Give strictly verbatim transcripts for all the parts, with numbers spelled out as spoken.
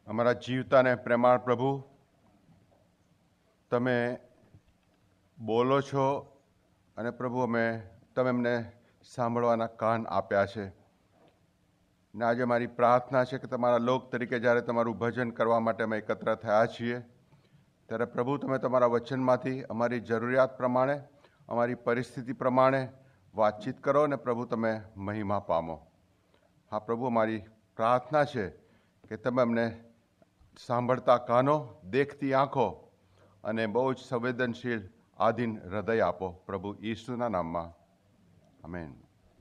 અમારા જીવતા ને પ્રેમાળ પ્રભુ, તમે બોલો છો અને પ્રભુ અમે તમે અમને સાંભળવાના કાન આપ્યા છે. ને આજે મારી પ્રાર્થના છે કે તમારા લોક તરીકે જ્યારે તમારું ભજન કરવા માટે અમે એકત્ર થયા છીએ, ત્યારે પ્રભુ તમે તમારા વચનમાંથી અમારી જરૂરિયાત પ્રમાણે, અમારી પરિસ્થિતિ પ્રમાણે વાતચીત કરો અને પ્રભુ તમે મહિમા પામો. હા પ્રભુ, મારી પ્રાર્થના છે કે તમે અમને સાંભળતા કાનો, દેખતી આંખો અને બહુ જ સંવેદનશીલ આધીન હૃદય આપો, પ્રભુ ઈસુના નામમાં, આમેન.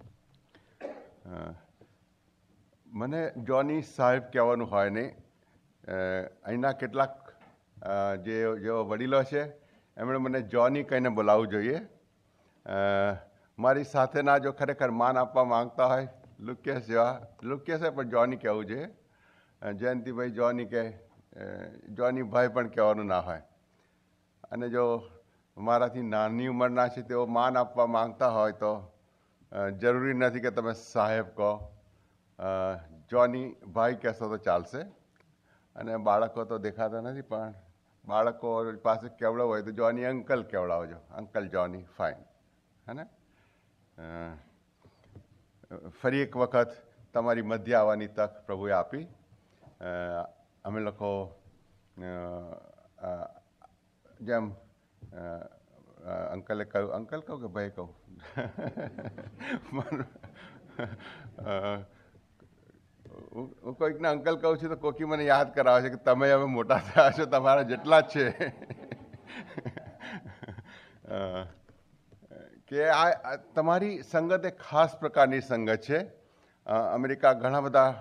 મને જોની સાહેબ કહેવાનું હોય નહીં. અહીંના કેટલાક જે જેઓ વડીલો છે એમણે મને જોની કહીને બોલાવવું જોઈએ. મારી સાથેના જો ખરેખર માન આપવા માંગતા હોય, લુકેશ જેવા, લુકેશે પણ જોની કહેવું જોઈએ. જયંતિભાઈ જોની કે જોની ભાઈ પણ કહેવાનું ના હોય. અને જો મારાથી નાની ઉંમરના છે તેઓ માન આપવા માંગતા હોય તો જરૂરી નથી કે તમે સાહેબ કહો, જોની ભાઈ કહેશો તો ચાલશે. અને બાળકો તો દેખાતા નથી, પણ બાળકો પાસે કેવડાવવું હોય તો જોની અંકલ કેવડાવજો, અંકલ જોની, ફાઇન. હે ને? ફરી એક વખત તમારી મધ્ય આવવાની તક પ્રભુએ આપી. અમે લોકો જેમ અંકલે કહ્યું, અંકલ કહું કે ભાઈ કહું, હું કોઈકને અંકલ કહું છું તો કોઈક મને યાદ કરાવે છે કે તમે હવે મોટા થયા છો, તમારા જેટલા જ છે. કે આ તમારી સંગત એક ખાસ પ્રકારની સંગત છે. અમેરિકા ઘણા બધા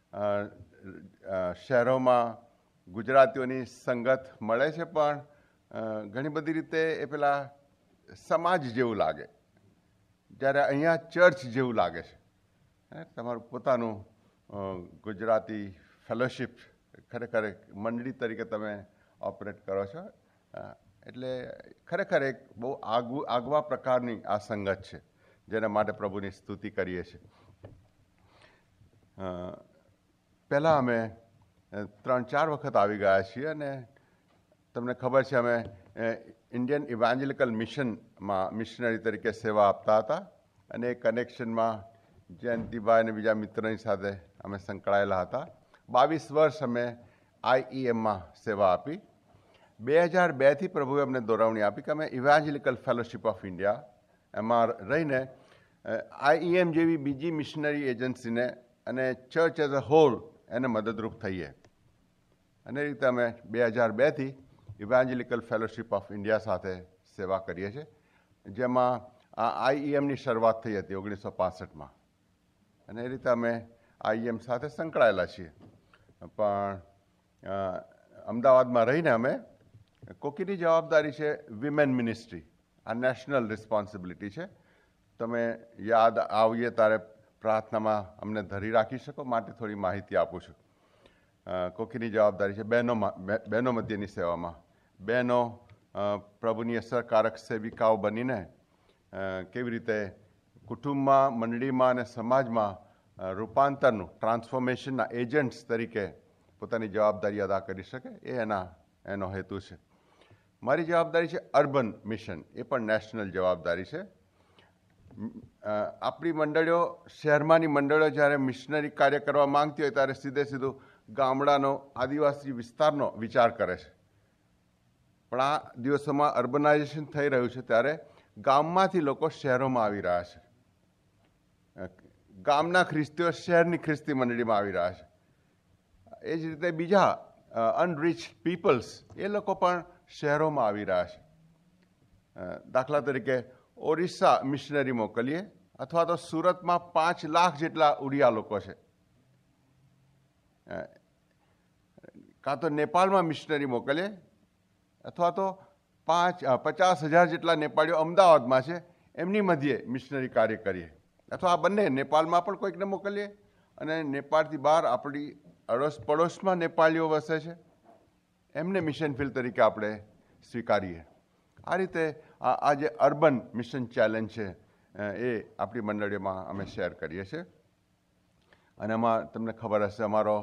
શહેરોમાં ગુજરાતીઓની સંગત મળે છે, પણ ઘણી બધી રીતે એ પેલા સમાજ જેવું લાગે, જ્યારે અહીંયા ચર્ચ જેવું લાગે છે. તમારું પોતાનું ગુજરાતી ફેલોશિપ, ખરેખર એક મંડળી તરીકે તમે ઓપરેટ કરો છો. એટલે ખરેખર એક બહુ આગવું આગવા પ્રકારની આ સંગત છે, જેના માટે પ્રભુની સ્તુતિ કરીએ છીએ. પહેલાં અમે ત્રણ ચાર વખત આવી ગયા છીએ અને તમને ખબર છે અમે ઇન્ડિયન ઇવાન્જેલિકલ મિશનમાં મિશનરી તરીકે સેવા આપતા હતા. અને એ કનેક્શનમાં જયંતિભાઈ અને બીજા મિત્રોની સાથે અમે સંકળાયેલા હતા. બાવીસ વર્ષ અમે આઈઈએમમાં સેવા આપી. બે હજાર બેથી પ્રભુએ અમને દોરવણી આપી કે અમે ઇવાન્જેલિકલ ફેલોશિપ ઓફ ઇન્ડિયા એમાં રહીને આઈઈએમ જેવી બીજી મિશનરી એજન્સીને અને ચર્ચ એઝ અ હોલ એને મદદરૂપ થઈએ. અને એ રીતે અમે બે હજાર બેથી ઇવાન્જેલિકલ ફેલોશિપ ઓફ ઇન્ડિયા સાથે સેવા કરીએ છીએ, જેમાં આ આઈઈએમની શરૂઆત થઈ હતી ઓગણીસો પાસઠમાં. અને એ રીતે અમે આઈઈએમ સાથે સંકળાયેલા છીએ. પણ અમદાવાદમાં રહીને અમે કોકીની જવાબદારી છે વિમેન મિનિસ્ટ્રી, આ નેશનલ રિસ્પોન્સિબિલિટી છે. તમે યાદ આવીએ ત્યારે પ્રાર્થનામાં અમને ધરી રાખી શકો, માટે થોડી માહિતી આપું છું. કોકીની જવાબદારી છે બહેનોમાં, બહેનો મધ્યની સેવામાં. બહેનો પ્રભુની અસરકારક સેવિકાઓ બનીને કેવી રીતે કુટુંબમાં, મંડળીમાં અને સમાજમાં રૂપાંતરનું, ટ્રાન્સફોર્મેશનના એજન્ટ્સ તરીકે પોતાની જવાબદારી અદા કરી શકે, એ એના એનો હેતુ છે. મારી જવાબદારી છે અર્બન મિશન, એ પણ નેશનલ જવાબદારી છે. આપણી મંડળીઓ, શહેરમાંની મંડળીઓ જ્યારે મિશનરી કાર્ય કરવા માંગતી હોય ત્યારે સીધે સીધું ગામડાનો, આદિવાસી વિસ્તારનો વિચાર કરે છે. પણ આ દિવસોમાં અર્બનાઇઝેશન થઈ રહ્યું છે, ત્યારે ગામમાંથી લોકો શહેરોમાં આવી રહ્યા છે. ગામના ખ્રિસ્તીઓ શહેરની ખ્રિસ્તી મંડળીમાં આવી રહ્યા છે. એ જ રીતે બીજા અનરીચ પીપલ્સ, એ લોકો પણ શહેરોમાં આવી રહ્યા છે. દાખલા તરીકે ઓરિસ્સા મિશનરી મોકલીએ, અથવા તો સુરતમાં પાંચ લાખ જેટલા ઉડિયા લોકો છે. કાં તો નેપાળમાં મિશનરી મોકલીએ, અથવા તો પાંચ પચાસ હજાર જેટલા નેપાળીઓ અમદાવાદમાં છે, એમની મધ્યે મિશનરી કાર્ય કરીએ. અથવા આ બંને, નેપાળમાં પણ કોઈકને મોકલીએ અને નેપાળથી બહાર આપણી અડોશ પડોશમાં નેપાળીઓ વસે છે, એમને મિશન ફિલ્ડ તરીકે આપણે સ્વીકારીએ. આ રીતે આ જે અર્બન મિશન ચેલેન્જ છે એ આપણી મંડળીઓમાં અમે શેર કરીએ છીએ. અને એમાં તમને ખબર હશે, અમારો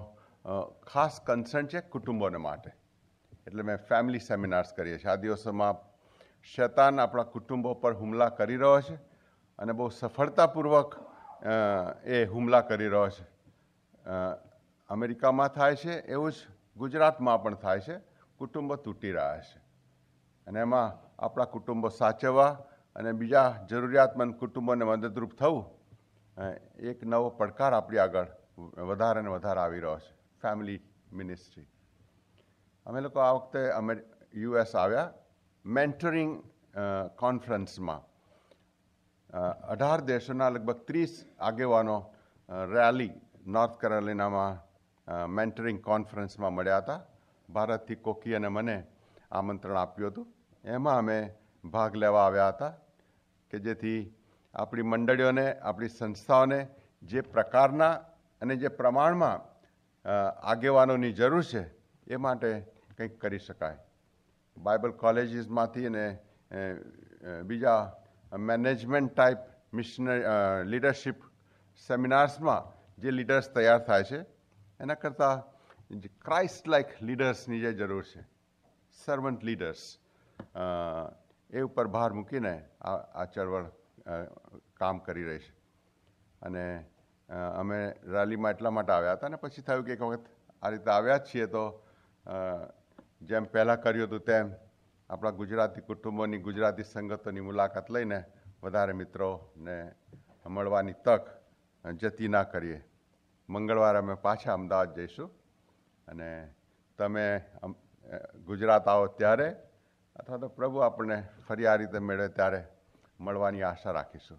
ખાસ કન્સર્ન છે કુટુંબોને માટે, એટલે મેં ફેમિલી સેમિનાર્સ કરીએ છીએ. આ દિવસોમાં શૈતાન આપણા કુટુંબો પર હુમલા કરી રહ્યો છે અને બહુ સફળતાપૂર્વક એ હુમલા કરી રહ્યો છે. અમેરિકામાં થાય છે એવું જ ગુજરાતમાં પણ થાય છે. કુટુંબો તૂટી રહ્યા છે અને એમાં આપણા કુટુંબો સાચવવા અને બીજા જરૂરિયાતમંદ કુટુંબોને મદદરૂપ થવું એક નવો પડકાર આપણી આગળ વધારે ને વધારે આવી રહ્યો છે. Family ministry. અમે લોકો આ વખતે અમે યુએસ આવ્યા મેન્ટરિંગ કોન્ફરન્સમાં. અઢાર દેશોના લગભગ ત્રીસ આગેવાનો રેલી નોર્થ કેરોલિનામાં મેન્ટરિંગ કોન્ફરન્સમાં મળ્યા હતા. ભારતથી કોકી અને મને આમંત્રણ આપ્યું હતું. એમાં અમે ભાગ લેવા આવ્યા હતા કે જેથી આપણી મંડળીઓને, આપણી સંસ્થાઓને જે પ્રકારના અને જે પ્રમાણમાં આગેવાનોની જરૂર છે એ માટે કંઈક કરી શકાય. બાઇબલ કોલેજીસમાંથી અને બીજા મેનેજમેન્ટ ટાઈપ મિશનરી લીડરશિપ સેમિનાર્સમાં જે લીડર્સ તૈયાર થાય છે એના કરતાં ક્રાઇસ્ટ લાઇક લીડર્સની જે જરૂર છે, સર્વન્ટ લીડર્સ, એ ઉપર ભાર મૂકીને આ આ ચળવળ કામ કરી રહી છે. અને અમે રેલીમાં એટલા માટે આવ્યા હતા અને પછી થયું કે એક વખત આ રીતે આવ્યા જ છીએ તો જેમ પહેલાં કર્યું હતું તેમ આપણા ગુજરાતી કુટુંબોની, ગુજરાતી સંગતોની મુલાકાત લઈને વધારે મિત્રોને મળવાની તક જતી ના કરીએ. મંગળવારે અમે પાછા અમદાવાદ જઈશું અને તમે ગુજરાત આવો ત્યારે અથવા તો પ્રભુ આપણને ફરી આ રીતે મેળવે ત્યારે મળવાની આશા રાખીશું.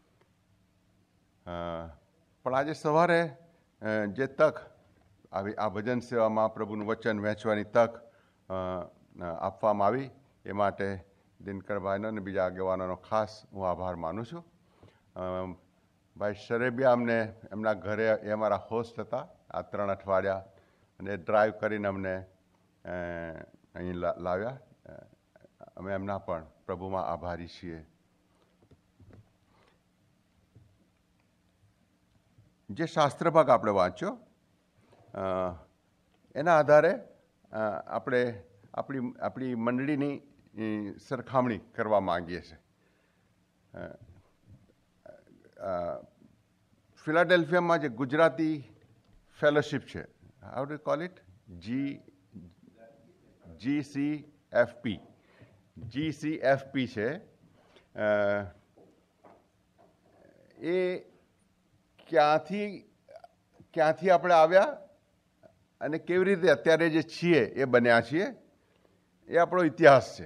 પણ આજે સવારે જે તક આવી આ ભજન સેવામાં પ્રભુનું વચન વહેંચવાની તક આપવામાં આવી એ માટે દિનકરભાઈનો અને બીજા આગેવાનોનો ખાસ હું આભાર માનું છું. ભાઈ શરેબિયા અમને એમના ઘરે એ અમારા હોસ્ટ હતા આ ત્રણ અઠવાડિયા અને ડ્રાઈવ કરીને અમને અહીં લાવ્યા. અમે એમના પણ પ્રભુમાં આભારી છીએ. જે શાસ્ત્ર ભાગ આપણે વાંચ્યો એના આધારે આપણે આપણી આપણી મંડળીની સરખામણી કરવા માંગીએ છીએ. ફિલાડેલ્ફિયામાં જે ગુજરાતી ફેલોશિપ છે, how do call it, G G C F P G C F P છે. એ ક્યાંથી ક્યાંથી આપણે આવ્યા અને કેવી રીતે અત્યારે જે છીએ એ બન્યા છીએ એ આપણો ઇતિહાસ છે.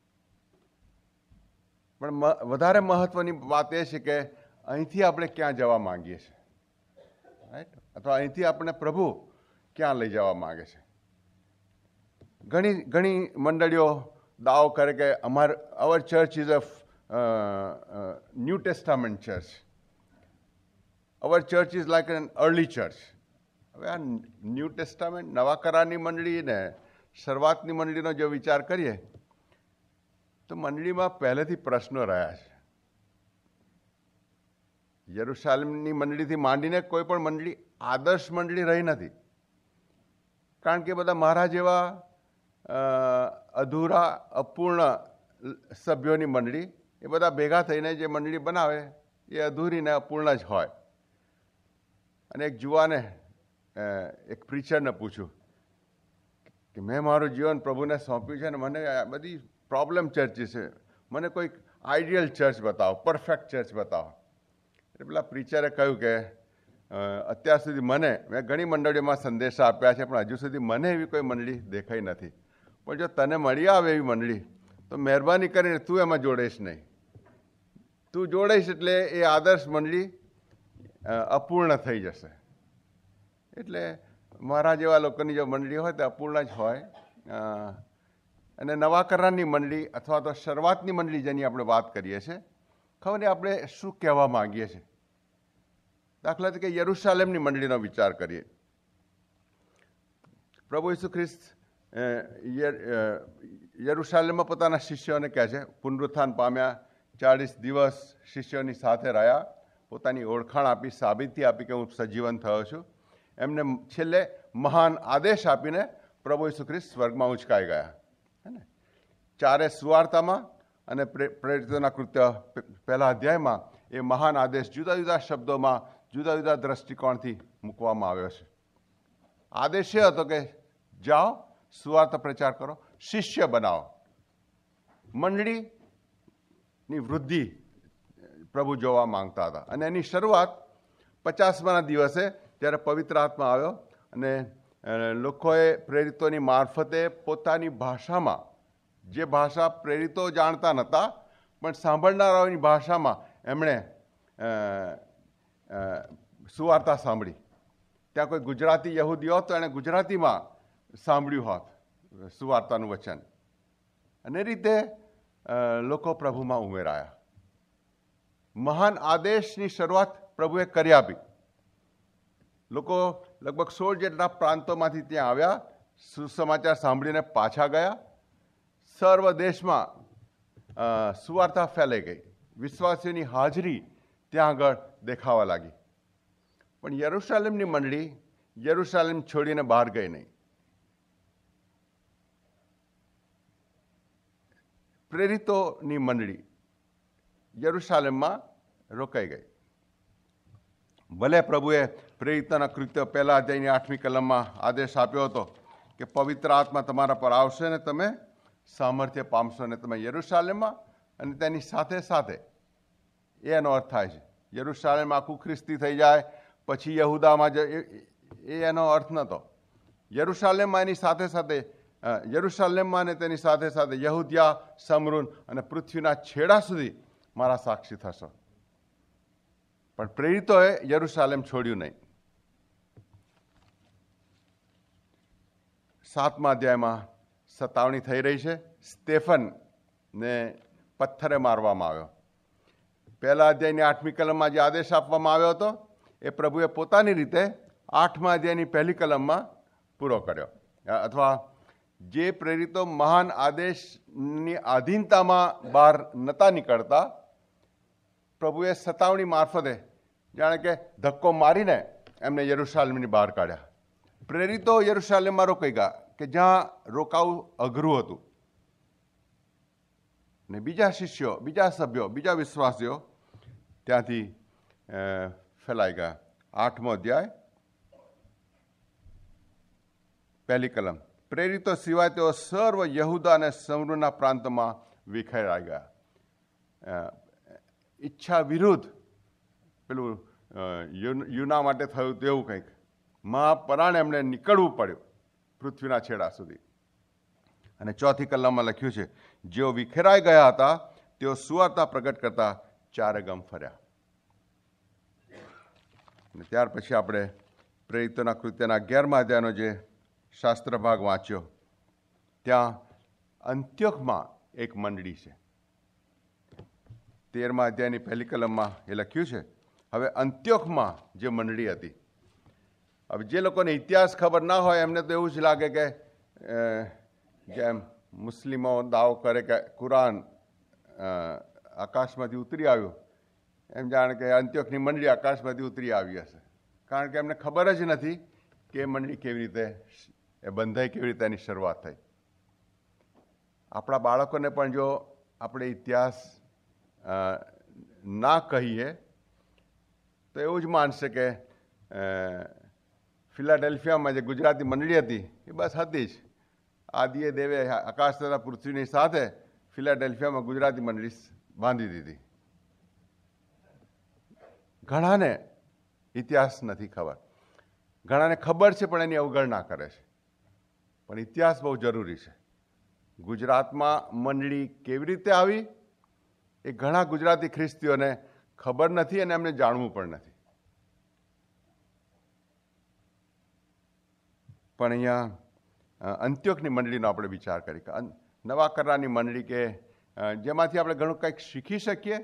પણ વધારે મહત્ત્વની વાત એ છે કે અહીંથી આપણે ક્યાં જવા માંગીએ છીએ, રાઈટ, અથવા અહીંથી આપણે પ્રભુ ક્યાં લઈ જવા માંગે છે. ઘણી ઘણી મંડળીઓ દાવો કરે કે અમાર our church is a new testament church, our church is like an early church. હવે આ ન્યૂ ટેસ્ટામેન્ટ, નવા કરારની મંડળી ને શરૂઆતની મંડળીનો જો વિચાર કરીએ તો મંડળીમાં પહેલેથી પ્રશ્નો રહ્યા છે. યરુશાલેમની મંડળીથી માંડીને કોઈ પણ મંડળી આદર્શ મંડળી રહી નથી, કારણ કે બધા મારા જેવા અધૂરા, અપૂર્ણ સભ્યોની મંડળી, એ બધા ભેગા થઈને જે મંડળી બનાવે એ અધૂરી ને અપૂર્ણ જ હોય. અને એક જુવાને એક પ્રીચરને પૂછ્યું કે મેં મારું જીવન પ્રભુને સોંપ્યું છે અને મને બધી પ્રોબ્લેમ ચર્ચીસ છે, મને કોઈક આઈડિયલ ચર્ચ બતાવો, પરફેક્ટ ચર્ચ બતાવો. એટલે પેલા પ્રીચરે કહ્યું કે અત્યાર સુધી મને મેં ઘણી મંડળીઓમાં સંદેશા આપ્યા છે પણ હજુ સુધી મને એવી કોઈ મંડળી દેખાઈ નથી. પણ જો તને મળી આવે એવી મંડળી તો મહેરબાની કરીને તું એમાં જોડાઈશ નહીં. તું જોડાઈશ એટલે એ આદર્શ મંડળી અપૂર્ણ થઈ જશે. એટલે મારા જેવા લોકોની જો મંડળી હોય તો અપૂર્ણ જ હોય. અને નવા કરારની મંડળી અથવા તો શરૂઆતની મંડળી જેની આપણે વાત કરીએ છીએ, ખબર નહીં આપણે શું કહેવા માંગીએ છીએ. દાખલા તરીકે યરુશાલેમની મંડળીનો વિચાર કરીએ. પ્રભુ ઈસુ ખ્રિસ્ત યરુશાલેમમાં પોતાના શિષ્યોને કહે છે, પુનરુત્થાન પામ્યા, ચાળીસ દિવસ શિષ્યોની સાથે રહ્યા, પોતાની ઓળખાણ આપી, સાબિતી આપી કે હું સજીવન થયો છું. એમને છેલ્લે મહાન આદેશ આપીને પ્રભુ ઈસુ ખ્રિસ્ત સ્વર્ગમાં ઉંચકાઈ ગયા. હે ને? ચારે સુવાર્તામાં અને પ્રેરિતોના કૃત્ય પહેલા અધ્યાયમાં એ મહાન આદેશ જુદા જુદા શબ્દોમાં જુદા જુદા દ્રષ્ટિકોણથી મૂકવામાં આવ્યો છે. આદેશ એ હતો કે જાઓ, સુવાર્તા પ્રચાર કરો, શિષ્ય બનાવો. મંડળીની વૃદ્ધિ પ્રભુ જોવા માંગતા હતા અને એની શરૂઆત પચાસમાના દિવસે જ્યારે પવિત્ર આત્મા આવ્યો અને લોકોએ પ્રેરિતોની મારફતે પોતાની ભાષામાં, જે ભાષા પ્રેરિતો જાણતા નહોતા પણ સાંભળનારાઓની ભાષામાં એમણે સુવાર્તા સાંભળી. ત્યાં કોઈ ગુજરાતી યહૂદી હોત તો એણે ગુજરાતીમાં સાંભળ્યું હોત સુવાર્તાનું વચન. અને એ રીતે લોકો પ્રભુમાં ઉમેરાયા. મહાન આદેશની શરૂઆત પ્રભુએ કરી આપી. લોકો લગભગ સોળ જેટલા પ્રાંતોમાંથી ત્યાં આવ્યા, સુસમાચાર સાંભળીને પાછા ગયા. સર્વ દેશમાં સુવાર્તા ફેલાઈ ગઈ. વિશ્વાસીઓની હાજરી ત્યાં આગળ દેખાવા લાગી. પણ યરુશાલેમની મંડળી યરુશાલેમ છોડીને બહાર ગઈ નહીં. પ્રેરિતોની મંડળી યરુશાલેમમાં રોકાઈ ગઈ. ભલે પ્રભુએ પ્રેરિતોના કૃત્ય પહેલા અધ્યાયની આઠમી કલમમાં આદેશ આપ્યો હતો કે પવિત્ર આત્મા તમારા પર આવશે ને તમે સામર્થ્ય પામશો ને તમે યરુશાલેમમાં અને તેની સાથે સાથે એનો અર્થ થાય છે યરુશાલેમ આખું ખ્રિસ્તી થઈ જાય પછી યહુદામાં એ એનો અર્થ નહોતો. યરુશાલેમમાં એની સાથે સાથે યરુશાલેમમાં અને તેની સાથે સાથે યહૂદિયા, સમરૂન અને પૃથ્વીના છેડા સુધી મારા સાક્ષી થશો. પણ પ્રેરિતોએ યરુશાલેમ છોડ્યું નહીં. સાતમા અધ્યાયમાં સતાવણી થઈ રહી છે. સ્ટેફનને પથ્થરે મારવામાં આવ્યો. પહેલા અધ્યાયની આઠમી કલમમાં જે આદેશ આપવામાં આવ્યો હતો એ પ્રભુએ પોતાની રીતે આઠમા અધ્યાયની પહેલી કલમમાં પૂરો કર્યો. અથવા જે પ્રેરિતો મહાન આદેશની આધીનતામાં બહાર નહોતા નીકળતા, પ્રભુએ સતાવણી મારફતે જાણે કે ધક્કો મારીને એમને યરુશાલેમની બહાર કાઢ્યા. પ્રેરિતો યરુશાલેમમાં રોકાઈ ગયા કે જ્યાં રોકાવું અઘરું હતું. ને બીજા શિષ્યો, બીજા સભ્યો, બીજા વિશ્વાસીઓ ત્યાંથી ફેલાઈ ગયા. આઠમો અધ્યાય પહેલી કલમ. પ્રેરિતો સિવાય તેઓ સર્વ યહૂદા અને સમરૂના પ્રાંતમાં વિખેરાઈ ગયા. ઈચ્છા વિરુદ્ધ પેલું યુના માટે થયું તેવું કંઈક મહાપરાણે એમને નીકળવું પડ્યું પૃથ્વીના છેડા સુધી. અને ચોથી કલમમાં લખ્યું છે, જેઓ વિખેરાઈ ગયા હતા તેઓ સુવાર્તા પ્રગટ કરતા ચારે ગમ ફર્યા. અને ત્યાર પછી આપણે પ્રેરિતોના કૃત્યના અગિયારમા અધ્યાયનો જે શાસ્ત્ર ભાગ વાંચ્યો, ત્યાં અંત્યોખમાં એક મંડળી છે. તેરમા અધ્યાયની પહેલી કલમમાં એ લખ્યું છે, હવે અંત્યોખમાં જે મંડળી હતી, હવે જે લોકોને ઇતિહાસ ખબર ના હોય એમને તો એવું જ લાગે કે જેમ મુસ્લિમો દાવો કરે કે કુરાન આકાશમાંથી ઉતરી આવ્યું, એમ જાણે કે અંત્યોખની મંડળી આકાશમાંથી ઉતરી આવી હશે. કારણ કે એમને ખબર જ નથી કે એ મંડળી કેવી રીતે એ બંધાઈ, કેવી રીતે એની શરૂઆત થઈ. આપણા બાળકોને પણ જો આપણે ઇતિહાસ ના કહીએ તો એવું જ માનશે કે ફિલાડેલ્ફિયામાં જે ગુજરાતી મંડળી હતી એ બસ હતી જ. આદિએ દેવે આકાશ તથા પૃથ્વીની સાથે ફિલાડેલ્ફિયામાં ગુજરાતી મંડળી બાંધી દીધી. ઘણાને ઇતિહાસ નથી ખબર, ઘણાને ખબર છે પણ એની અવગણના કરે છે. પણ ઇતિહાસ બહુ જરૂરી છે. ગુજરાતમાં મંડળી કેવી રીતે આવી એ ઘણા ગુજરાતી ખ્રિસ્તીઓને ખબર નથી અને એમને જાણવું પણ નથી. પણ અહીંયા અંત્યોખની મંડળીનો આપણે વિચાર કરી કે નવા કરારની મંડળી કે જેમાંથી આપણે ઘણું કંઈક શીખી શકીએ.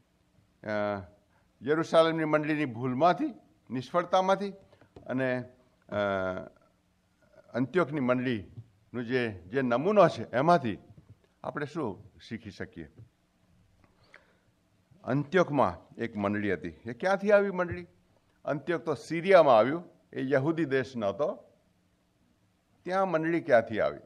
યરુશાલેમની મંડળીની ભૂલમાંથી, નિષ્ફળતામાંથી અને અંત્યોખની મંડળીનું જે જે નમૂનો છે એમાંથી આપણે શું શીખી શકીએ. અંત્યોખમાં એક મંડળી હતી. એ ક્યાંથી આવી મંડળી? અંત્યોખ તો સિરિયામાં આવ્યું. એ યહૂદી દેશ નહોતો, ત્યાં મંડળી ક્યાંથી આવી?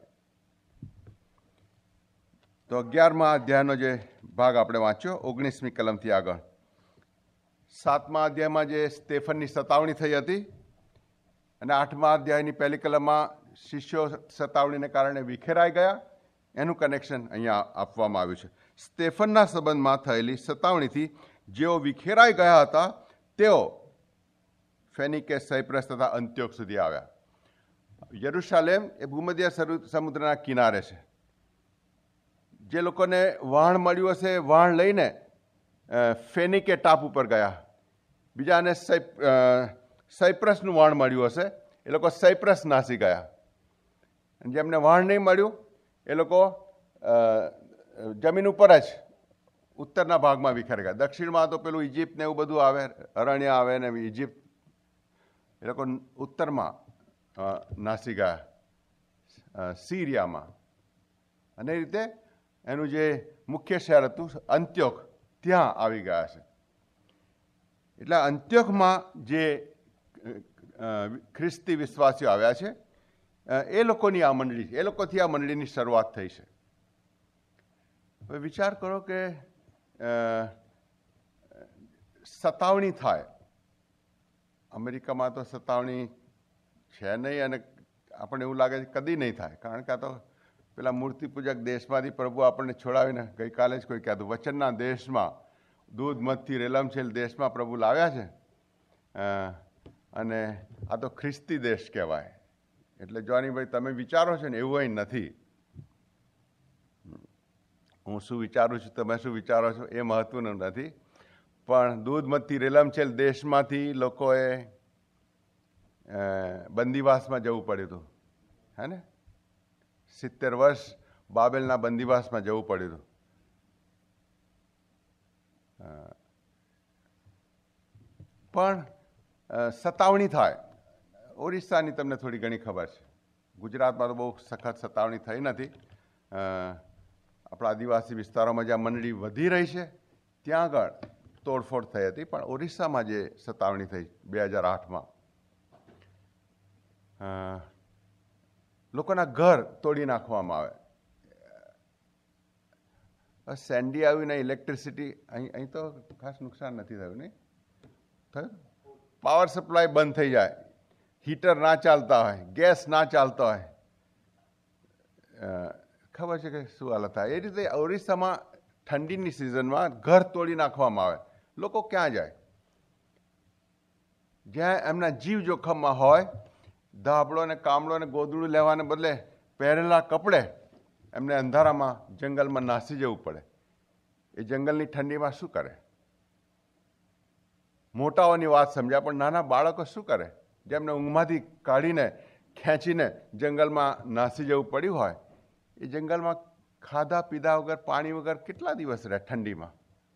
તો અગિયારમા અધ્યાયનો જે ભાગ આપણે વાંચ્યો ઓગણીસમી કલમથી આગળ, સાતમા અધ્યાયમાં જે સ્ટેફનની સતાવણી થઈ હતી અને આઠમા અધ્યાયની પહેલી કલમમાં શિષ્યો સતાવણીને કારણે વિખેરાઈ ગયા, એનું કનેક્શન અહીંયા આપવામાં આવ્યું છે. સ્ટેફનના સંબંધમાં થયેલી સતાવણીથી જેઓ વિખેરાઈ ગયા હતા તેઓ ફેનિકે, સાયપ્રસ તથા અંત્યોક સુધી આવ્યા. યરુશાલેમ એ ભૂમધ્ય સમુદ્રના કિનારે છે. જે લોકોને વહાણ મળ્યું હશે વહાણ લઈને ફેનિકે ટાપુ ઉપર ગયા. બીજાને સાયપ્રસનું વહાણ મળ્યું હશે એ લોકો સાયપ્રસ નાસી ગયા. જેમને વહાણ નહીં મળ્યું એ લોકો જમીન ઉપર જ ઉત્તરના ભાગમાં વિખેરાઈ ગયા. દક્ષિણમાં તો પેલું ઇજિપ્ત ને એવું બધું આવે, અરણ્ય આવે ને ઇજિપ્ત, એ લોકો ઉત્તરમાં નાસી ગયા સીરિયામાં. અને એ રીતે એનું જે મુખ્ય શહેર હતું અંત્યોક, ત્યાં આવી ગયા છે. એટલે અંત્યોકમાં જે ખ્રિસ્તી વિશ્વાસીઓ આવ્યા છે એ લોકોની આ મંડળી, એ લોકોથી આ મંડળીની શરૂઆત થઈ છે. હવે વિચાર કરો કે સતાવણી થાય. અમેરિકામાં તો સતાવણી છે નહીં અને આપણને એવું લાગે છે કદી નહીં થાય, કારણ કે આ તો પેલા મૂર્તિ પૂજક દેશમાંથી પ્રભુ આપણને છોડાવીને ગઈકાલે જ કોઈ કહેતું વચનના દેશમાં, દૂધ મધથી રેલમછેલ દેશમાં પ્રભુ લાવ્યા છે. અને આ તો ખ્રિસ્તી દેશ કહેવાય. એટલે જોનીભાઈ તમે વિચારો છો ને એવું અહીં નથી. હું શું વિચારું છું, તમે શું વિચારો છો એ મહત્વનું નથી, પણ દૂધ મધથી રેલમછેલ દેશમાંથી લોકોએ બંદીવાસમાં જવું પડ્યું હતું, હે ને? સિત્તેર વર્ષ બાબેલના બંદીવાસમાં જવું પડ્યું હતું. પણ સતાવણી થાય. ઓરિસ્સાની તમને થોડી ઘણી ખબર છે. ગુજરાતમાં તો બહુ સખત સતાવણી થઈ નથી. આપણા આદિવાસી વિસ્તારોમાં જ્યાં મંડળી વધી રહી છે ત્યાં આગળ તોડફોડ થઈ હતી, પણ ઓરિસ્સામાં જે સતાવણી થઈ બે હજાર આઠમાં, લોકોના ઘર તોડી નાખવામાં આવે. સેન્ડી આવ્યું ને ઇલેક્ટ્રિસિટી, અહીં અહીં તો ખાસ નુકસાન નથી થયું, નહીં થયું? પાવર સપ્લાય બંધ થઈ જાય, હીટર ના ચાલતા હોય, ગેસ ના ચાલતા હોય, ખબર છે કે શું હાલત થાય. એ રીતે ઓરિસ્સામાં ઠંડીની સિઝનમાં ઘર તોડી નાખવામાં આવે. લોકો ક્યાં જાય? જ્યાં એમના જીવ જોખમમાં હોય, ધાબળો ને કામળો ને ગોદડું લેવાને બદલે પહેરેલા કપડે એમને અંધારામાં જંગલમાં નાસી જવું પડે. એ જંગલની ઠંડીમાં શું કરે? મોટાઓની વાત સમજ્યા, પણ નાના બાળકો શું કરે? જેમને ઊંઘમાંથી કાઢીને ખેંચીને જંગલમાં નાસી જવું પડ્યું હોય, એ જંગલમાં ખાધા પીધા વગર, પાણી વગર કેટલા દિવસ રહે ઠંડીમાં?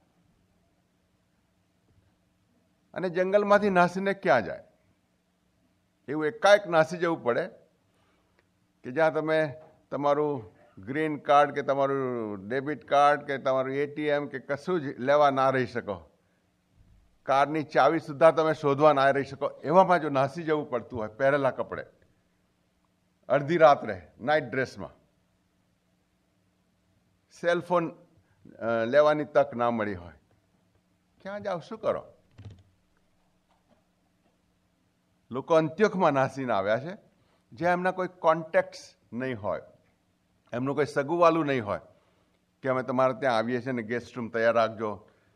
અને જંગલમાંથી નાસીને ક્યાં જાય? એવું એકાએક નાસી જવું પડે કે જ્યાં તમે તમારું ગ્રીન કાર્ડ કે તમારું ડેબિટ કાર્ડ કે તમારું એટીએમ કે કશું જ લેવા ના રહી શકો, કારની ચાવી સુદ્ધા તમે શોધવા ના રહી શકો, એવામાં જો નાસી જવું પડતું હોય પહેરેલા કપડે, અડધી રાત્રે નાઇટ ડ્રેસમાં, સેલફોન લેવાની તક ના મળી હોય, ક્યાં જાઓ, શું કરો? લોકો અંત્યોકમાં નાસીને આવ્યા છે, જ્યાં એમના કોઈ કોન્ટેક્ટ્સ નહીં હોય, એમનું કોઈ સગુવાલું નહીં હોય કે અમે તમારે ત્યાં આવીએ છીએ ને ગેસ્ટ રૂમ તૈયાર રાખજો.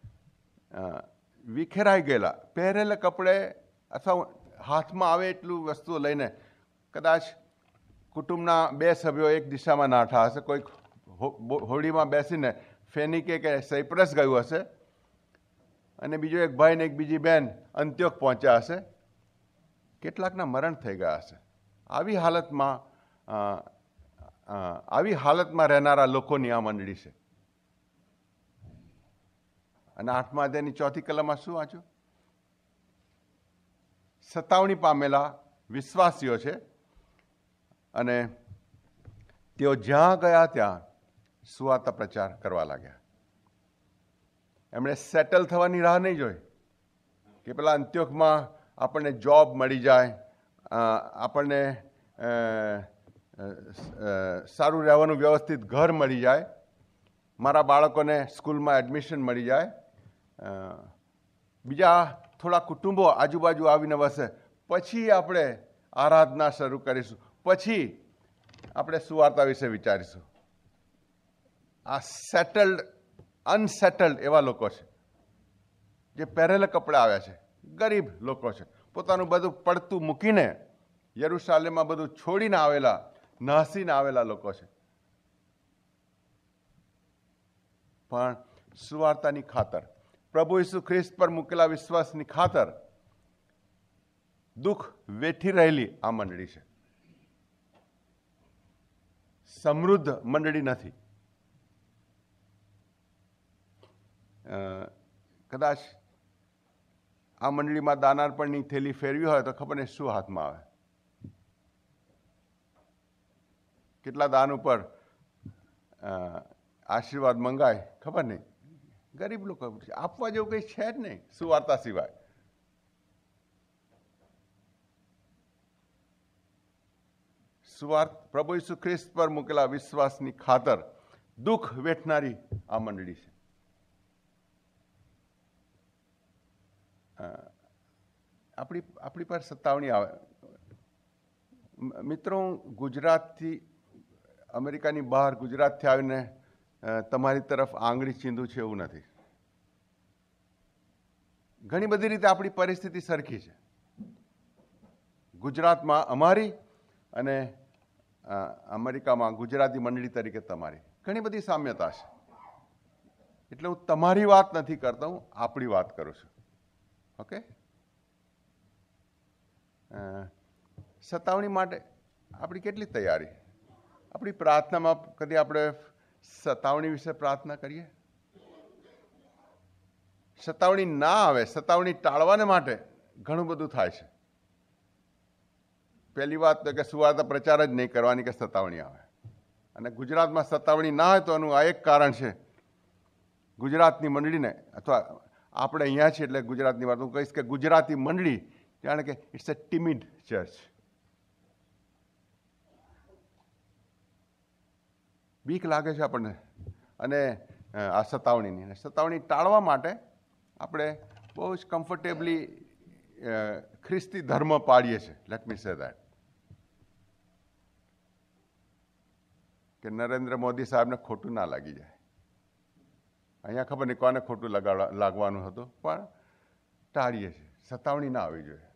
વિખેરાઈ ગયેલા પહેરેલા કપડે અથવા હાથમાં આવે એટલું વસ્તુઓ લઈને કદાચ કુટુંબના બે સભ્યો એક દિશામાં નાઠા હશે, કોઈક હોડીમાં બેસીને ફેનિકે કે સાયપ્રસ ગયું હશે, અને બીજો એક ભાઈ ને એક બીજી બહેન અંત્યોક પહોંચ્યા હશે. કેટલાકના મરણ થઈ ગયા હશે. આવી હાલતમાં આવી હાલતમાં રહેનારા લોકોની આ મંડળી છે. અને આઠમા અધ્યાયની ચોથી કલમમાં શું વાંચ્યું? સતાવણી પામેલા વિશ્વાસીઓ છે અને તેઓ જ્યાં ગયા ત્યાં સુવાર્તા પ્રચાર કરવા લાગ્યા. એમણે સેટલ થવાની રાહ નહીં જોઈ કે પેલા અંત્યોકમાં આપણને જોબ મળી જાય, આપણને સારું રહેવાનું વ્યવસ્થિત ઘર મળી જાય, મારા બાળકોને સ્કૂલમાં એડમિશન મળી જાય, બીજા થોડા કુટુંબો આજુબાજુ આવીને વસે, પછી આપણે આરાધના શરૂ કરીશું, પછી આપણે સુવાર્તા વિશે વિચારીશું. આ સેટલડ અનસેટલડ એવા લોકો છે, જે પહેરેલા કપડાં આવ્યા છે, ગરીબ લોકો છે, પોતાનું બધું પડતું મૂકીને યરુશાલેમમાં બધું છોડીને આવેલા, નાસીને આવેલા લોકો છે. પણ સુવાર્તાની ખાતર, પ્રભુ ઈસુ ખ્રિસ્ત પર મૂકેલા વિશ્વાસની ખાતર દુઃખ વેઠી રહેલી આ મંડળી છે. સમૃદ્ધ મંડળી નથી. કદાચ આ મંડળીમાં દાનાર્પણની થેલી ફેરવી હોય તો ખબર નહીં શું હાથમાં આવે. કેટલા દાન ઉપર આશીર્વાદ મંગાય ખબર નહીં. ગરીબ લોકો આપવા જેવું કંઈ છે જ નહીં સુવાર્તા સિવાય. સુવાર્ત પ્રભુ ઈસુ ખ્રિસ્ત પર મૂકેલા વિશ્વાસની ખાતર દુઃખ વેઠનારી આ મંડળી છે. આપણી આપણી પર સત્તાવણી આવે. મિત્રો, ગુજરાતથી અમેરિકાની બહાર ગુજરાતથી આવીને તમારી તરફ આંગળી ચીંધું છે એવું નથી. ઘણી બધી રીતે આપણી પરિસ્થિતિ સરખી છે. ગુજરાતમાં અમારી અને અમેરિકામાં ગુજરાતી મંડળી તરીકે તમારી ઘણી બધી સામ્યતા છે. એટલે હું તમારી વાત નથી કરતો, હું આપણી વાત કરું છું. ઓકે, સતાવણી માટે આપણી કેટલી તૈયારી? આપણી પ્રાર્થનામાં કદી આપણે સતાવણી વિશે પ્રાર્થના કરીએ? સતાવણી ના આવે, સતાવણી ટાળવાને માટે ઘણું બધું થાય છે. પહેલી વાત તો કે સુવાર્તા પ્રચાર જ નહીં કરવાની કે સતાવણી આવે. અને ગુજરાતમાં સતાવણી ના હોય તો એનું આ એક કારણ છે, ગુજરાતની મંડળીને, અથવા આપણે અહીંયા છીએ એટલે ગુજરાતની વાત હું કહીશ કે ગુજરાતી મંડળી જાણે કે ઇટ્સ અ ટિમિડ ચર્ચ. બીક લાગે છે આપણને અને આ સતાવણીની. સતાવણી ટાળવા માટે આપણે બહુ જ કમ્ફર્ટેબલી ખ્રિસ્તી ધર્મ પાળીએ છીએ. Let me say that. કે નરેન્દ્ર મોદી સાહેબને ખોટું ના લાગી જાય. અહીંયા ખબર નહીં કોને ખોટું લગાડવા લાગવાનું હતું, પણ ટાળીએ છીએ. સતાવણી ના આવી જોઈએ.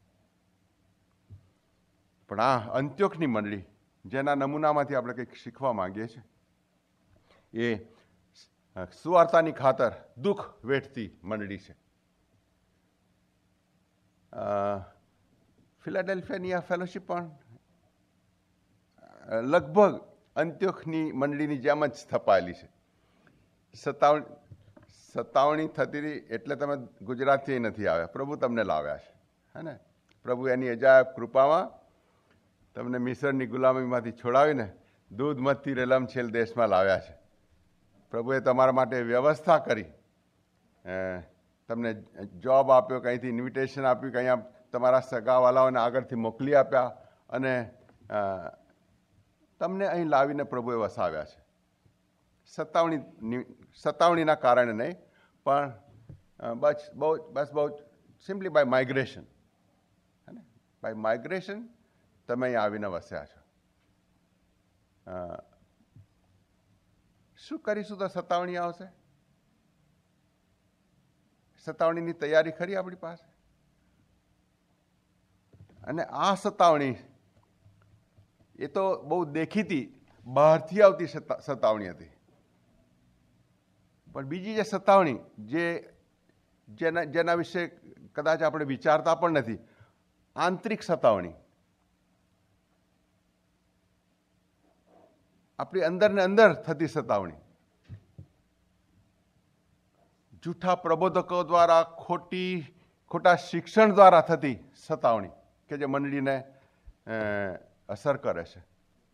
પણ આ અંત્યોખની મંડળી, જેના નમૂનામાંથી આપણે કંઈક શીખવા માંગીએ છીએ, એ સુવાર્તાની ખાતર દુઃખ વેઠતી મંડળી છે. ફિલાડેલ્ફિયાની આ ફેલોશિપ પણ લગભગ અંત્યોખની મંડળીની જેમ જ સ્થપાયેલી છે. સતાવણી સતાવણી થતી હતી એટલે તમે ગુજરાતથી નથી આવ્યા, પ્રભુ તમને લાવ્યા છે. હે ને? પ્રભુ એની અજાયબ કૃપામાં તમને મિસરની ગુલામીમાંથી છોડાવીને દૂધ મધથી રેલમછેલ દેશમાં લાવ્યા છે. પ્રભુએ તમારા માટે વ્યવસ્થા કરી, તમને જોબ આપ્યો, કંઈથી ઇન્વિટેશન આપ્યું, કે અહીંયા તમારા સગાવાલાઓને આગળથી મોકલી આપ્યા, અને તમને અહીં લાવીને પ્રભુએ વસાવ્યા છે. સતાવણી સતાવણીના કારણે નહીં, પણ બસ બહુ બસ બહુ સિમ્પલી બાય માઇગ્રેશન. હે ને? બાય માઇગ્રેશન તમે અહીં આવીને વસ્યા છો. શું કરીશું તો સતાવણી આવશે? સતાવણીની તૈયારી ખરી આપણી પાસે? અને આ સતાવણી એ તો બહુ દેખીતી બહારથી આવતી સતાવણી હતી. પણ બીજી જે સતાવણી, જે જેના જેના વિશે કદાચ આપણે વિચારતા પણ નથી, આંતરિક સતાવણી, આપણી અંદર ને અંદર થતી સતાવણી, જૂઠા પ્રબોધકો દ્વારા, ખોટી ખોટા શિક્ષણ દ્વારા થતી સતાવણી, કે જે મંડળીને અસર કરે છે.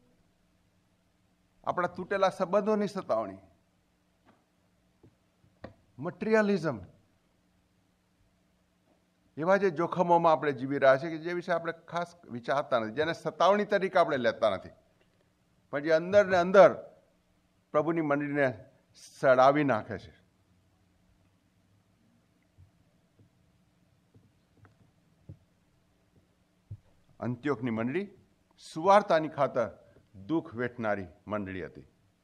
આપણા તૂટેલા સંબંધોની સતાવણી, મટીરિયલિઝમ, એવા જે જોખમોમાં આપણે જીવી રહ્યા છીએ કે જે વિશે આપણે ખાસ વિચારતા નથી, જેને સતાવણી તરીકે આપણે લેતા નથી. પણ જે અંદર ને અંદર પ્રભુની મંડળીને સડાવી નાખે છે. અંત્યોકની મંડળી સુવાર્તાની ખાતર દુઃખ વેઠનારી મંડળી હતી.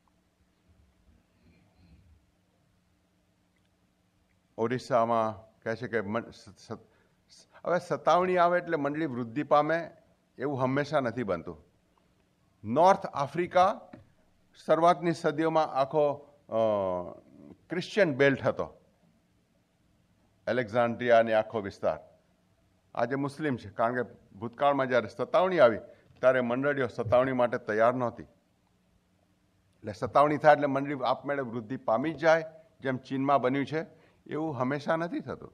ઓરિસ્સામાં કહે છે કે હવે સતાવણી આવે એટલે મંડળી વૃદ્ધિ પામે એવું હંમેશા નથી બનતું. નોર્થ આફ્રિકા શરૂઆતની સદીઓમાં આખો ક્રિશ્ચિયન બેલ્ટ હતો. એલેક્ઝાન્ડ્રિયા અને આખો વિસ્તાર આજે મુસ્લિમ છે, કારણ કે ભૂતકાળમાં જ્યારે સતાવણી આવી ત્યારે મંડળીઓ સતાવણી માટે તૈયાર નહોતી. એટલે સતાવણી થાય એટલે મંડળી આપમેળે વૃદ્ધિ પામી જ જાય, જેમ ચીનમાં બન્યું છે. એવું હંમેશા નથી થતું.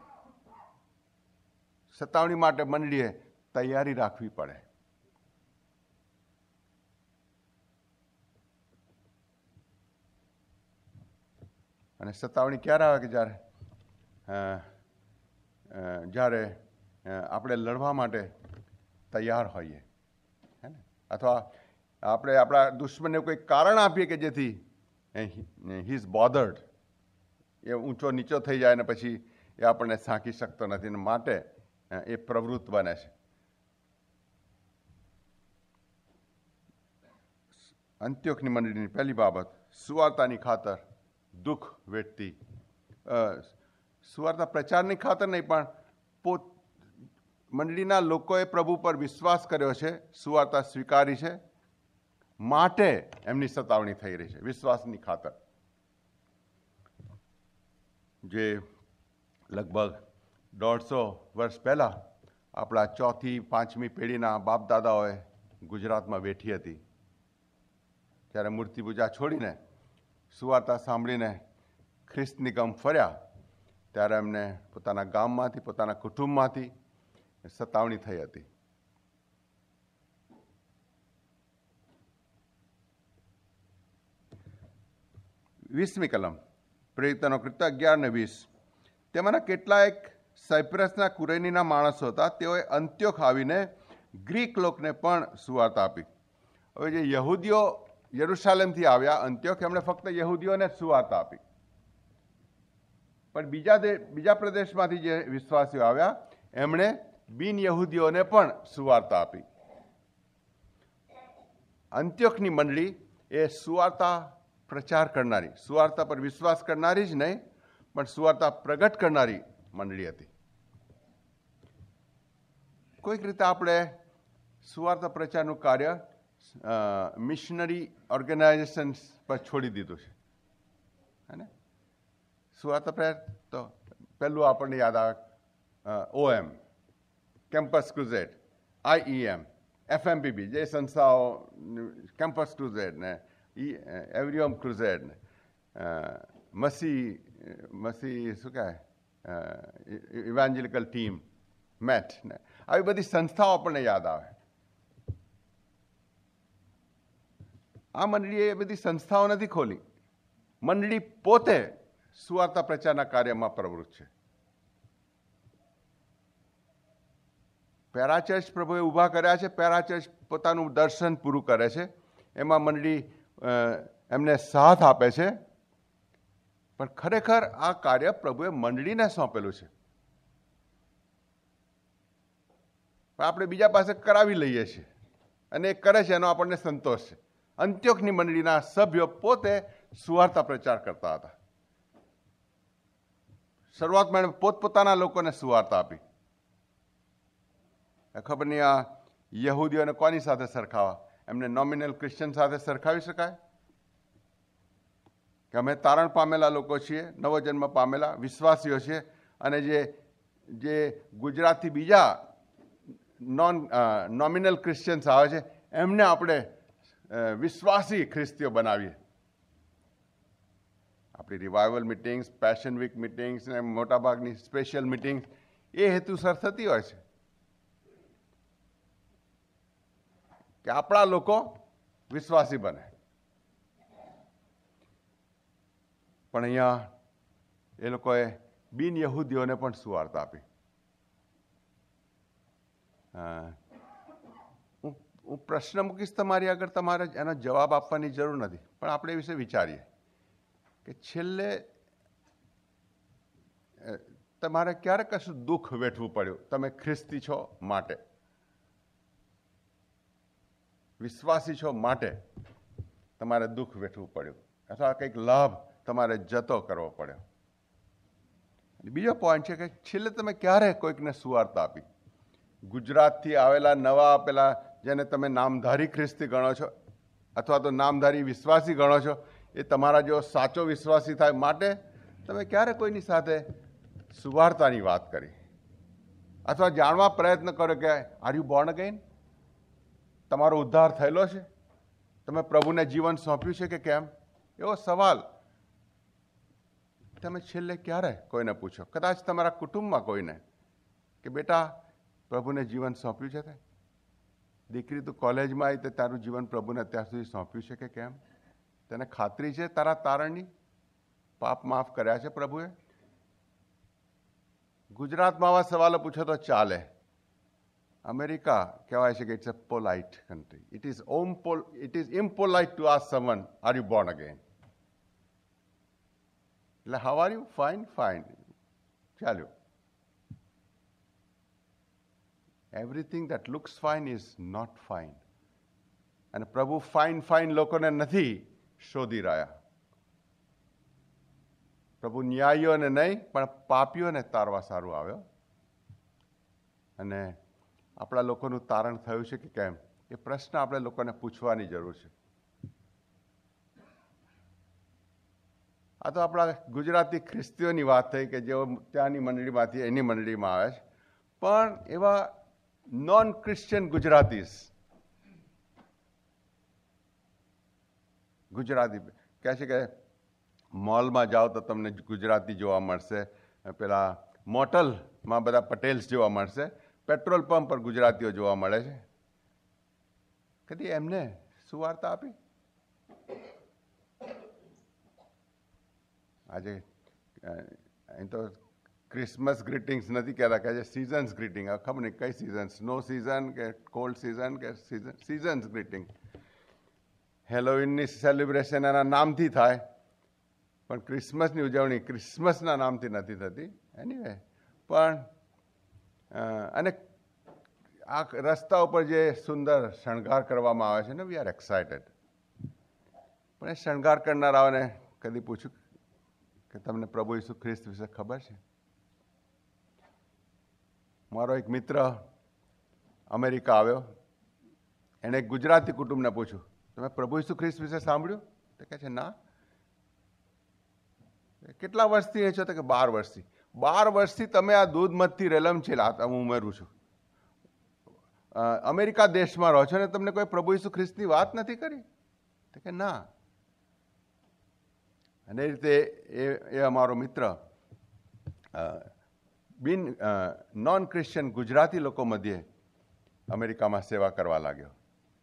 સતાવણી માટે મંડળીએ તૈયારી રાખવી પડે. અને સતાવણી ક્યારે આવે કે જ્યારે જ્યારે આપણે લડવા માટે તૈયાર હોઈએ, હે ને? અથવા આપણે આપણા દુશ્મનને કોઈ કારણ આપીએ કે જેથી હી ઇઝ બોધર્ડ, એ ઊંચો નીચો થઈ જાય ને પછી એ આપણને સાંકી શકતો નથી, ને માટે એ પ્રવૃત્ત બને છે. અંત્યોકની મંડળીની પહેલી બાબત, સુવાર્તાની ખાતર દુઃખ વેઠતી. સુવાર્તા પ્રચારની ખાતર નહીં, પણ પોત મંડળીના લોકોએ પ્રભુ પર વિશ્વાસ કર્યો છે, સુવાર્તા સ્વીકારી છે, માટે એમની સતાવણી થઈ રહી છે. વિશ્વાસની ખાતર જે લગભગ દોઢસો વર્ષ પહેલાં આપણા ચોથી પાંચમી પેઢીના બાપ દાદાઓએ ગુજરાતમાં વેઠી હતી, ત્યારે મૂર્તિ પૂજા છોડીને સુવાર્તા સાંભળીને ખ્રિસ્તની ગમ ફર્યા, ત્યારે એમને પોતાના ગામમાંથી, પોતાના કુટુંબમાંથી સતાવણી થઈ હતી. વીસમી કલમ, પ્રેરિતોના કૃત્ય અગિયાર ને વીસ. તેમાંના કેટલાક સાયપ્રસના કુરેનીના માણસો હતા. તેઓએ અંત્યોક આવીને ગ્રીક લોકને પણ સુવાર્તા આપી. હવે જે યહૂદીઓ યરુશાલેમથી આવ્યા અંત્યોક, એમણે ફક્ત યહૂદીઓને જ સુવાર્તા આપી. પણ બીજા બીજા પ્રદેશમાંથી જે વિશ્વાસીઓ આવ્યા એમણે બિન યહૂદીઓને પણ સુવાર્તા આપી. અંત્યોકની મંડળી એ સુવાર્તા પ્રચાર કરનારી, સુવાર્તા પર વિશ્વાસ કરનારી જ નહીં, પણ સુવાર્તા પ્રગટ કરનારી મંડળી હતી. કોઈક રીતે આપણે સુવાર્તા પ્રચારનું કાર્ય મિશનરી ઓર્ગેનાઇઝેશન્સ પર છોડી દીધું છે, હે ને? સુવાર્તા પ્રચાર તો પહેલું આપણને યાદ આવે ઓએમ, કેમ્પસ ક્રુઝેડ, આઈઈએમ, એફએમપીબી, જે સંસ્થાઓ કેમ્પસ ક્રુઝેડ ને એવરીઓમ ક્રુઝેડ ને મસી મસી શું કહેવાય ઇવાન્જેલિકલ ટીમ, મેટ ને આવી બધી સંસ્થાઓ આપણને યાદ આવે. આ મંડળીએ એ બધી સંસ્થાઓ નથી ખોલી. મંડળી પોતે સુવાર્તા પ્રચારના કાર્યમાં પ્રવૃત્ત છે. પેરાચર્ચ પ્રભુએ ઊભા કર્યા છે. પેરાચર્ચ પોતાનું દર્શન પૂરું કરે છે, એમાં મંડળી એમને સાથ આપે છે. પણ ખરેખર આ કાર્ય પ્રભુએ મંડળીને સોંપેલું છે. આપણે બીજા પાસે કરાવી લઈએ છીએ અને એ કરે છે, એનો આપણને સંતોષ છે. અંત્યોકની મંડળીના સભ્યો પોતે સુવાર્તા પ્રચાર કરતા હતા. શરૂઆતમાં એણે પોતપોતાના લોકોને સુવાર્તા આપી. ખબર નહીં આ યહૂદીઓને કોની સાથે સરખાવા? એમને નોમિનલ ક્રિશ્ચિયન સાથે સરખાવી શકાય કે અમે તારણ પામેલા લોકો છીએ, નવો જન્મ પામેલા વિશ્વાસીઓ છીએ, અને જે જે ગુજરાતથી બીજા નોન નોમિનલ ક્રિશ્ચિયન્સ આવે છે એમને આપણે વિશ્વાસી ખ્રિસ્તીઓ બનાવીએ. આપણી revival meetings, passion week meetings ને મોટાભાગની સ્પેશિયલ મિટિંગ્સ એ હેતુસર થતી હોય છે કે આપણા લોકો વિશ્વાસી બને. પણ અહીંયા એ લોકોએ બિન યહૂદીઓને પણ સુવાર્તા આપી. હું પ્રશ્ન મૂકીશ તમારી આગળ, તમારે એનો જવાબ આપવાની જરૂર નથી, પણ આપણે એ વિશે વિચારીએ કે છેલ્લે તમારે ક્યારે કશું દુઃખ વેઠવું પડ્યું? તમે ખ્રિસ્તી છો માટે, વિશ્વાસી છો માટે તમારે દુઃખ વેઠવું પડ્યું, અથવા કંઈક લાભ તમારે જતો કરવો પડ્યો. બીજો પોઈન્ટ છે કે છેલ્લે તમે ક્યારે કોઈકને સુવાર્તા આપી? ગુજરાતથી આવેલા નવા પેલા જેને તમે નામધારી ખ્રિસ્તી ગણો છો અથવા તો નામધારી વિશ્વાસી ગણો છો, એ તમારા જો સાચો વિશ્વાસી થાય માટે તમે ક્યારે કોઈની સાથે સુવાર્તાની વાત કરી? અથવા જાણવા પ્રયત્ન કરો કે આર યુ બોર્ન અગેન? તમારો ઉદ્ધાર થયેલો છે? તમે પ્રભુને જીવન સોંપ્યું છે કે કેમ? એવો સવાલ તમે છેલ્લે ક્યારે કોઈને પૂછો? કદાચ તમારા કુટુંબમાં કોઈને કે બેટા પ્રભુને જીવન સોંપ્યું છે? તે દીકરી તું કોલેજમાં આવી તો તારું જીવન પ્રભુને અત્યાર સુધી સોંપ્યું છે કે કેમ? તને ખાતરી છે તારા તારણની? પાપ માફ કર્યા છે પ્રભુએ? ગુજરાતમાં આવા સવાલો પૂછો તો ચાલે. અમેરિકા કહેવાય છે કે it's a polite country. It is um પોલ it is impolite to ask someone are you born again. એટલે how are you? Fine fine ચાલ્યો. Everything that looks fine is not fine. અને પ્રભુ ફાઇન ફાઇન લોકોને નથી શોધી રહ્યા. પ્રભુ ન્યાયીઓને નહીં પણ પાપીઓને તારવા સારું આવ્યો. અને આપણા લોકોનું તારણ થયું છે કે કેમ, એ પ્રશ્ન આપણે લોકોને પૂછવાની જરૂર છે. આ તો આપણા ગુજરાતી ખ્રિસ્તીઓની વાત થઈ કે જેઓ ત્યાંની મંડળીમાંથી એની મંડળીમાં આવે છે, પણ એવા નોન ક્રિશ્ચિયન ગુજરાતીસ ગુજરાતી કહે છે કે મોલમાં જાઓ તો તમને ગુજરાતી જોવા મળશે, પેલા મોટલમાં બધા પટેલ્સ જોવા મળશે, પેટ્રોલ પંપ પર ગુજરાતીઓ જોવા મળે છે. કદી એમને સુવાર્તા આપી? આજે અહીં તો ક્રિસમસ ગ્રીટિંગ્સ નથી કહેતા, કહે છે સિઝન્સ ગ્રીટિંગ. હવે ખબર નહીં કઈ સિઝન, સ્નો સિઝન કે કોલ્ડ સિઝન કે સિઝન સિઝન્સ ગ્રીટિંગ. હેલોવીનની સેલિબ્રેશન એના નામથી થાય, પણ ક્રિસમસની ઉજવણી ક્રિસમસના નામથી નથી થતી. એનીવે પણ અને આ રસ્તા ઉપર જે સુંદર શણગાર કરવામાં આવે છે ને, વી આર એક્સાઇટેડ. પણ એ શણગાર કરનારાઓને કદી પૂછ્યું કે તમને પ્રભુ ઈસુ ખ્રિસ્ત વિશે ખબર છે? મારો એક મિત્ર અમેરિકા આવ્યો, એણે એક ગુજરાતી કુટુંબને પૂછ્યું તમે પ્રભુ ઈસુ ખ્રિસ્ત વિશે સાંભળ્યું? તો કહે છે ના. કેટલા વર્ષથી એ છો? તો કે બાર વર્ષથી. બાર વર્ષથી તમે આ દૂધ મધથી રેલમ છે, હું ઉમેરું છું, અમેરિકા દેશમાં રહો છો ને તમને કોઈ પ્રભુ ઈસુ ખ્રિસ્તની વાત નથી કરી? તો કે ના. અને એ રીતે એ એ અમારો મિત્ર બિન નોન ક્રિશ્ચિયન ગુજરાતી લોકો મધ્યે અમેરિકામાં સેવા કરવા લાગ્યો.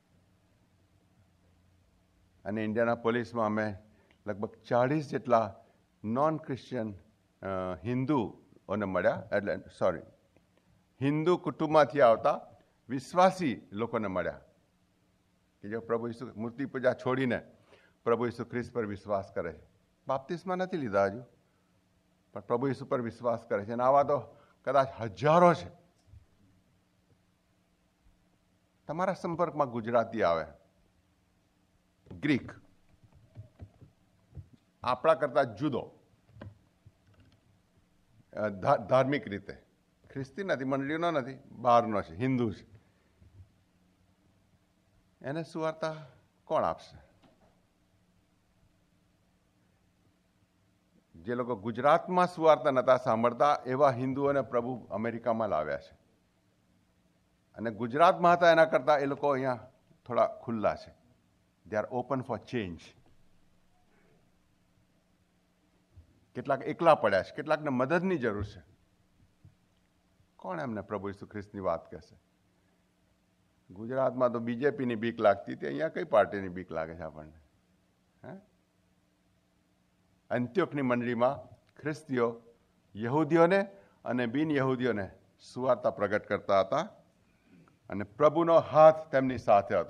અને ઇન્ડિયાના પોલીસમાં અમે લગભગ ચાળીસ જેટલા નોન ક્રિશ્ચિયન હિન્દુઓને મળ્યા, એટલે સોરી હિન્દુ કુટુંબમાંથી આવતા વિશ્વાસી લોકોને મળ્યા કે જો પ્રભુ ઈસુ મૂર્તિ પૂજા છોડીને પ્રભુ ઈસુ ખ્રિસ્ત પર વિશ્વાસ કરે છે. બાપ્તિસ્મા નથી લીધા હજુ, પણ પ્રભુ ઈસુ પર વિશ્વાસ કરે છે. અને આવા તો કદાચ હજારો છે. તમારા સંપર્કમાં ગુજરાતી આવે, ગ્રીક, આપણા કરતા જુદો, ધાર્મિક રીતે ખ્રિસ્તી નથી, મંડળીનો નથી, બહારનો છે, હિન્દુ છે, એને સુવાર્તા કોણ આપશે? જે લોકો ગુજરાતમાં સુવાર્તા નતા સાંભળતા એવા હિન્દુઓને પ્રભુ અમેરિકામાં લાવ્યા છે. અને ગુજરાતમાં હતા એના કરતાં એ લોકો અહીંયા થોડા ખુલ્લા છે. They are open for change. કેટલાક એકલા પડ્યા છે, કેટલાકને મદદની જરૂર છે. કોણ એમને પ્રભુ ઈસુ ખ્રિસ્તની વાત કહેશે? ગુજરાતમાં તો બીજેપીની બીક લાગતી હતી, અહીંયા કઈ પાર્ટીની બીક લાગે છે આપણને? હે, અંત્યોકની મંડળીમાં ખ્રિસ્તીઓ યહૂદીઓને અને બિન યહૂદીઓને સુવાર્તા પ્રગટ કરતા હતા. અને પ્રભુનો હાથ તેમની સાથે હતો.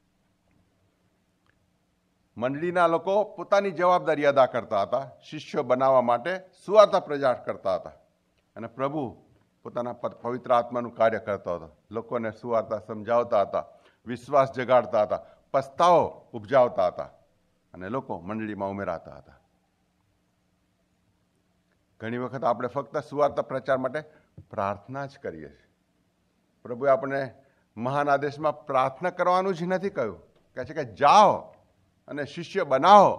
મંડળીના લોકો પોતાની જવાબદારી અદા કરતા હતા, શિષ્યો બનાવવા માટે સુવાર્તા પ્રચાર કરતા હતા, અને પ્રભુ પોતાના પવિત્ર આત્માનું કાર્ય કરતો હતો. લોકોને સુવાર્તા સમજાવતા હતા, વિશ્વાસ જગાડતા હતા, પસ્તાવો ઉપજાવતા હતા, અને લોકો મંડળીમાં ઉમેરાતા હતા. ઘણી વખત આપણે ફક્ત સુવાર્તા પ્રચાર માટે પ્રાર્થના જ કરીએ છીએ. પ્રભુએ આપણે મહાન આદેશમાં પ્રાર્થના કરવાનું જ નથી કહ્યું. કહે છે કે જાઓ અને શિષ્ય બનાવો.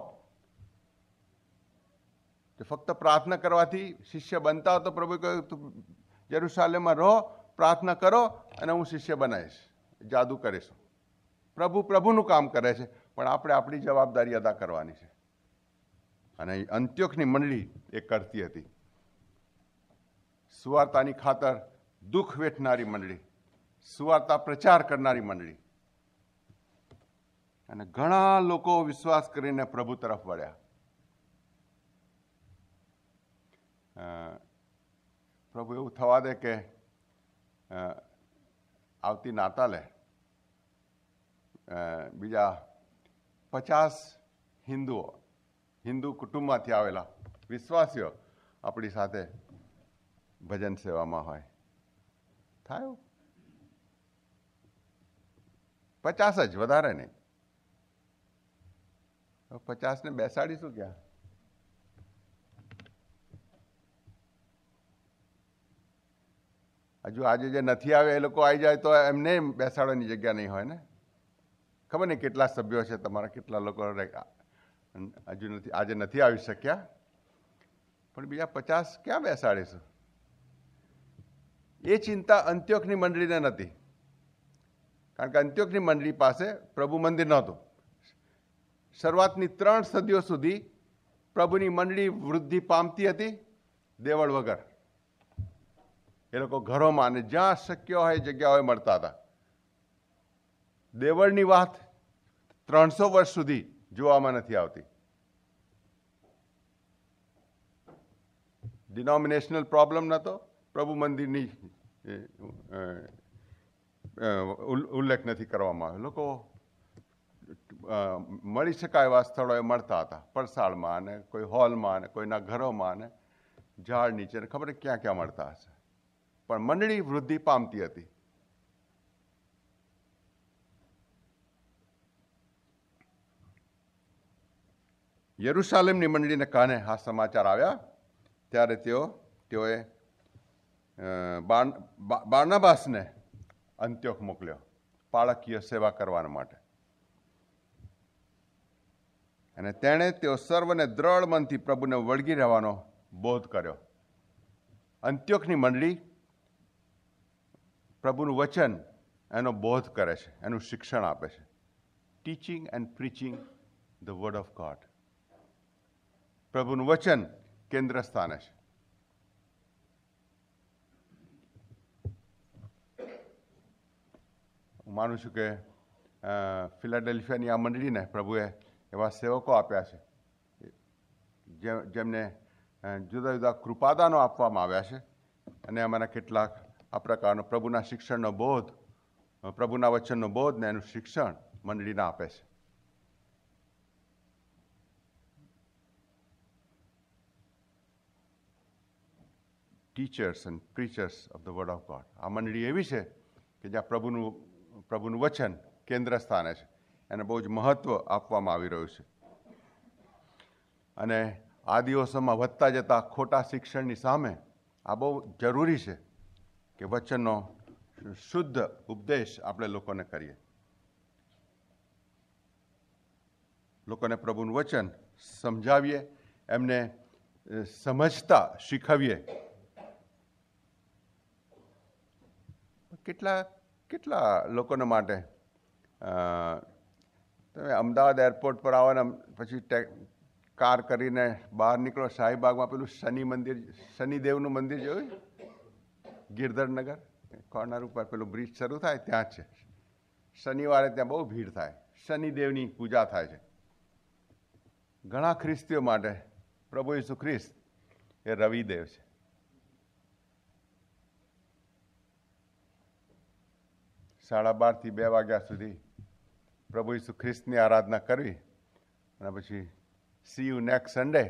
કે ફક્ત પ્રાર્થના કરવાથી શિષ્ય બનતા હો તો પ્રભુએ કહ્યું તું યરુશાલેમમાં રહો, પ્રાર્થના કરો અને હું શિષ્ય બનાવીશ, જાદુ કરીશ. પ્રભુ પ્રભુનું કામ કરે છે, પણ આપણે આપણી જવાબદારી અદા કરવાની છે. અને અંત્યોખની મંડળી એ કરતી હતી. સુવાર્તાની ખાતર દુઃખ વેઠનારી મંડળી, સુવાર્તા પ્રચાર કરનારી મંડળી, અને ઘણા લોકો વિશ્વાસ કરીને પ્રભુ તરફ વળ્યા. પ્રભુ એવું થવા દે કે આવતી નાતાલે બીજા પચાસ હિન્દુઓ, હિન્દુ કુટુંબમાંથી આવેલા વિશ્વાસીઓ આપણી સાથે ભજન સેવામાં હોય. થાય પચાસ જ, વધારે નહીં. પચાસને બેસાડીશું ક્યાં? હજુ આજે જે નથી આવે એ લોકો આવી જાય તો એમને બેસાડવાની જગ્યા નહીં હોય ને. ખબર નહીં કેટલા સભ્યો છે તમારા, કેટલા લોકો હજુ નથી, આજે નથી આવી શક્યા, પણ બીજા પચાસ ક્યાં બેસાડીશું? એ ચિંતા અંત્યોખની મંડળીને નથી, કારણ કે અંત્યોખની મંડળી પાસે પ્રભુ મંદિર નહોતું. શરૂઆતની ત્રણ સદીઓ સુધી પ્રભુની મંડળી વૃદ્ધિ પામતી હતી દેવળ વગર. એ લોકો ઘરોમાં અને જ્યાં શક્ય હોય જગ્યાઓએ મળતા હતા. દેવળની વાત ત્રણસો વર્ષ સુધી જોવામાં નથી આવતી. ડિનોમિનેશનલ પ્રોબ્લેમ નહોતો, પ્રભુ મંદિરની ઉલ્લેખ નથી કરવામાં આવ્યો. લોકો મળી શકાય એવા સ્થળોએ મળતા હતા, પરસાળમાં અને કોઈ હોલમાં અને કોઈના ઘરોમાં અને ઝાડ નીચે, ખબર ક્યાં ક્યાં મળતા હશે. પણ મંડળી વૃદ્ધિ પામતી હતી. યરુશાલેમની મંડળીને કાને આ સમાચાર આવ્યા ત્યારે તેઓ તેઓએ બાર્નાબાસને અંત્યોખ મોકલ્યો પાળકીય સેવા કરવા માટે. અને તેણે તેઓ સર્વને દ્રઢ મનથી પ્રભુને વળગી રહેવાનો બોધ કર્યો. અંત્યોખની મંડળી પ્રભુનું વચન એનો બોધ કરે છે, એનું શિક્ષણ આપે છે. Teaching and preaching the word of God. પ્રભુનું વચન કેન્દ્ર સ્થાને છે. હું માનું છું કે ફિલાડેલ્ફિયાની આ મંડળીને પ્રભુએ એવા સેવકો આપ્યા છે જેમને જુદા જુદા કૃપાદાનો આપવામાં આવ્યા છે, અને અમારા કેટલાક આ પ્રકારનો પ્રભુના શિક્ષણનો બોધ, પ્રભુના વચનનો બોધ ને એનું શિક્ષણ મંડળીને આપે છે. Teachers and preachers of the word of God. આ મંડળી એવી છે કે જ્યાં પ્રભુનું પ્રભુનું વચન કેન્દ્ર સ્થાને છે, એને બહુ જ મહત્વ આપવામાં આવી રહ્યું છે. અને આ દિવસોમાં વધતા જતા ખોટા શિક્ષણની સામે આ બહુ જરૂરી છે કે વચનનો શુદ્ધ ઉપદેશ આપણે લોકોને કરીએ, લોકોને પ્રભુનું વચન સમજાવીએ, એમને સમજતા શીખવીએ. કેટલા કેટલા લોકોને માટે તમે અમદાવાદ એરપોર્ટ પર આવો ને પછી કાર કરીને બહાર નીકળો, શાહીબાગમાં પેલું શનિ મંદિર, શનિદેવનું મંદિર જોયું, ગિરધરનગર કોર્નર ઉપર પેલું બ્રિજ શરૂ થાય ત્યાં જ છે. શનિવારે ત્યાં બહુ ભીડ થાય, શનિદેવની પૂજા થાય છે. ઘણા ખ્રિસ્તીઓ માટે પ્રભુ ઈસુ ખ્રિસ્ત એ રવિદેવ છે. સાડા બારથી બે વાગ્યા સુધી પ્રભુ ઈસુ ખ્રિસ્તની આરાધના કરવી અને પછી see you next Sunday.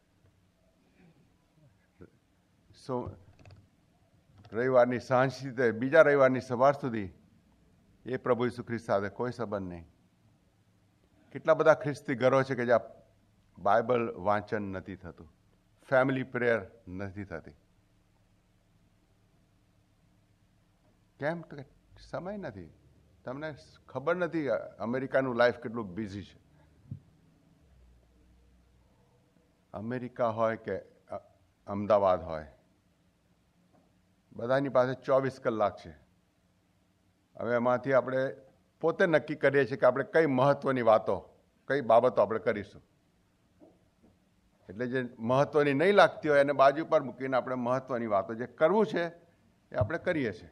So રવિવારની સાંજથી તે બીજા રવિવારની સવાર સુધી એ પ્રભુ ઈસુ ખ્રિસ્ત સાથે કોઈ સંબંધ નહીં. કેટલા બધા ખ્રિસ્તી ઘરો છે કે જ્યાં બાઇબલ વાંચન નથી થતું, ફેમિલી પ્રેયર નથી થતી. કેમ? તો સમય નથી. તમને ખબર નથી અમેરિકાનું લાઈફ કેટલું બિઝી છે. અમેરિકા હોય કે અમદાવાદ હોય, બધાની પાસે ચોવીસ કલાક છે. હવે એમાંથી આપણે પોતે નક્કી કરીએ છીએ કે આપણે કઈ મહત્વની વાતો, કઈ બાબતો આપણે કરીશું. એટલે જે મહત્વની નહીં લાગતી હોય એને બાજુ પર મૂકીને આપણે મહત્વની વાતો જે કરવું છે એ આપણે કરીએ છીએ.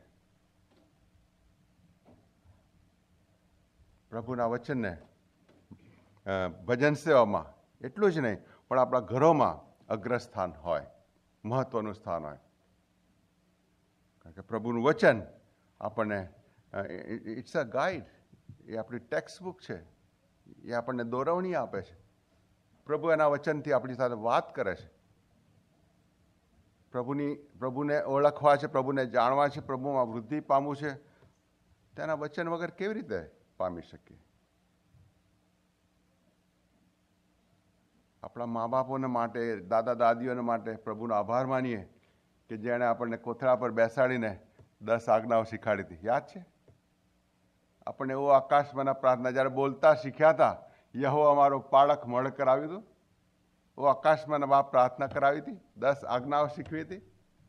પ્રભુના વચનને ભજન સેવામાં એટલું જ નહીં પણ આપણા ઘરોમાં અગ્રસ્થાન હોય, મહત્વનું સ્થાન હોય. કારણ કે પ્રભુનું વચન આપણને ઇટ્સ અ ગાઈડ, એ આપણી ટેક્સ્ટ બુક છે, એ આપણને દોરવણી આપે છે. પ્રભુ એના વચનથી આપણી સાથે વાત કરે છે. પ્રભુની પ્રભુને ઓળખવા છે, પ્રભુને જાણવા છે, પ્રભુમાં વૃદ્ધિ પામવું છે, તેના વચન વગર કેવી રીતે પામી શકીએ? આપણા મા બાપોને માટે, દાદા દાદીઓને માટે પ્રભુનો આભાર માનીએ કે જેણે આપણને કોથળા પર બેસાડીને દસ આજ્ઞાઓ શીખાડી હતી. યાદ છે? આપણને એવો આકાશમાંના પ્રાર્થના જ્યારે બોલતા શીખ્યા હતા, યહોવા અમારો પાળક મળ કરાવ્યું હતું, ઓ આકાશમાંના બાપ પ્રાર્થના કરાવી હતી, દસ આજ્ઞાઓ શીખવી હતી.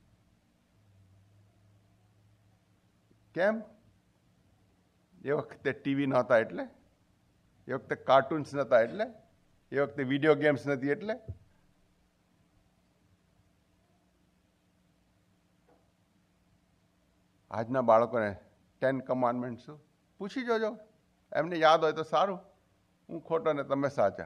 કેમ? એ વખતે ટીવી નહોતા એટલે, એ વખતે કાર્ટૂન્સ નહોતા એટલે, એ વખતે વિડીયો ગેમ્સ નથી એટલે. આજના બાળકોને ટેન કમાન્ડમેન્ટ શું પૂછી જોજો, એમને યાદ હોય તો સારું. હું ખોટો ને તમે સાચા.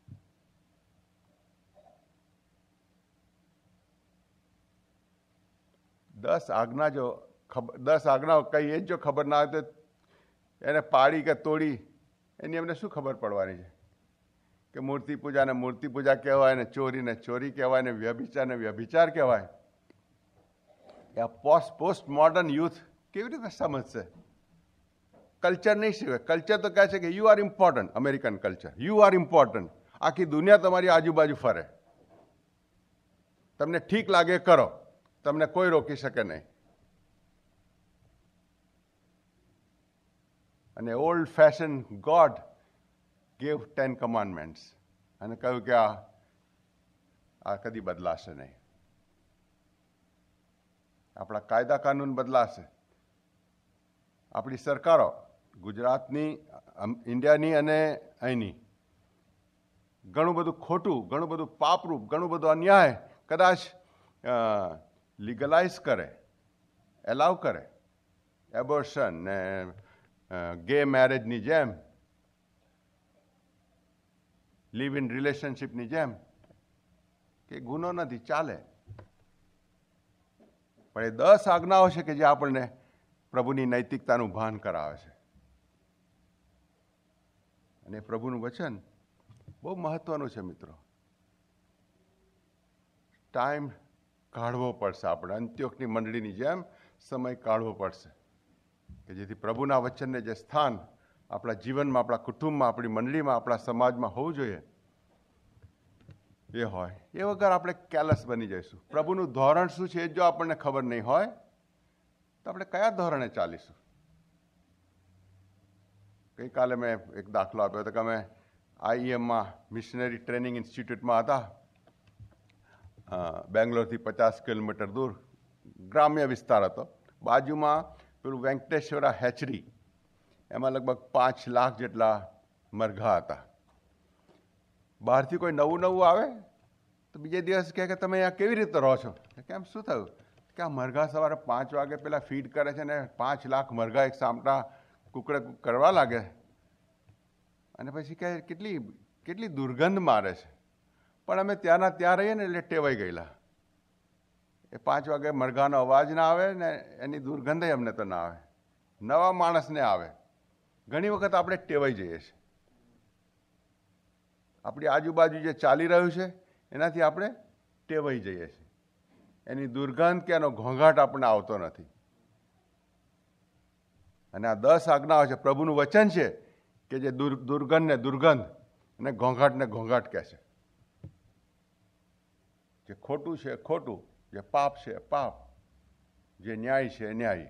દસ આજ્ઞા જો ખબર દસ આજ્ઞાઓ કઈ એ જ જો ખબર ના હોય તો એને પાડી કે તોડી એની અમને શું ખબર પડવાની છે? કે મૂર્તિ પૂજાને મૂર્તિ પૂજા કહેવાય, ને ચોરીને ચોરી કહેવાય, ને વ્યભિચારને વ્યભિચાર કહેવાય. આ પોસ્ટ પોસ્ટ મોડર્ન યુથ કેવી રીતે સમજશે? કલ્ચર નહીં શીખે. કલ્ચર તો કહે છે કે you are important. American culture, you are important. આખી દુનિયા તમારી આજુબાજુ ફરે, તમને ઠીક લાગે કરો, તમને કોઈ રોકી શકે નહીં. અને old fashion God gave ten commandments અને કહ્યું કે આ આ કદી બદલાશે નહીં. આપણા કાયદા કાનૂન બદલાશે. આપણી સરકારો, ગુજરાતની, ઇન્ડિયાની અને અહીંની, ઘણું બધું ખોટું, ઘણું બધું પાપરૂપ, ઘણું બધું અન્યાય કદાચ લીગલાઇઝ કરે, એલાવ કરે. એબોર્શન ને ગે મેરેજની જેમ, લિવ ઇન રિલેશનશીપની જેમ, કે ગુનો નથી, ચાલે. પણ એ દસ આજ્ઞાઓ છે કે જે આપણને પ્રભુની નૈતિકતાનું ભાન કરાવે છે. અને પ્રભુનું વચન બહુ મહત્વનું છે મિત્રો. ટાઈમ કાઢવો પડશે આપણે, અંત્યોકની મંડળીની જેમ સમય કાઢવો પડશે કે જેથી પ્રભુના વચનને જે સ્થાન આપણા જીવનમાં, આપણા કુટુંબમાં, આપણી મંડળીમાં, આપણા સમાજમાં હોવું જોઈએ એ હોય. એ વગર આપણે કેરલેસ બની જઈશું. પ્રભુનું ધોરણ શું છે એ જો આપણને ખબર નહીં હોય તો આપણે કયા ધોરણે ચાલીશું? ગઈકાલે મેં એક દાખલો આપ્યો હતો કે અમે આઈએમમાં મિશનરી ટ્રેનિંગ ઇન્સ્ટિટ્યૂટમાં હતા, બેંગ્લોરથી પચાસ કિલોમીટર દૂર, ગ્રામ્ય વિસ્તાર હતો. બાજુમાં પેલું વેંકટેશ્વરા હેચરી, એમાં લગભગ પાંચ લાખ જેટલા મરઘા હતા. બહારથી કોઈ નવું નવું આવે તો બીજે દિવસ કહે કે તમે અહીંયા કેવી રીતે રહો છો? કેમ, શું થયું? કે આ મરઘા સવારે પાંચ વાગે પેલા ફીડ કરે છે ને પાંચ લાખ મરઘા એક સામટા કુકડે કરવા લાગે, અને પછી કહે કેટલી કેટલી દુર્ગંધ મારે છે. પણ અમે ત્યાંના ત્યાં રહીએ ને એટલે ટેવાઈ ગયેલા. એ પાંચ વાગે મરઘાનો અવાજ ના આવે ને એની દુર્ગંધ અમને તો ના આવે. નવા માણસને આવે. ઘણી વખત આપણે ટેવાઈ જઈએ છીએ. આપણી આજુબાજુ જે ચાલી રહ્યું છે એનાથી આપણે ટેવાઈ જઈએ છીએ. એની દુર્ગંધ કે એનો ઘોંઘાટ આપણને આવતો નથી. અને આ દસ આજ્ઞાઓ છે, પ્રભુનું વચન છે કે જે દુર્ગંધ ને દુર્ગંધ અને ઘોંઘાટ ને ઘોંઘાટ કહે છે. જે ખોટું છે ખોટું, જે પાપ છે પાપ, જે ન્યાય છે ન્યાય.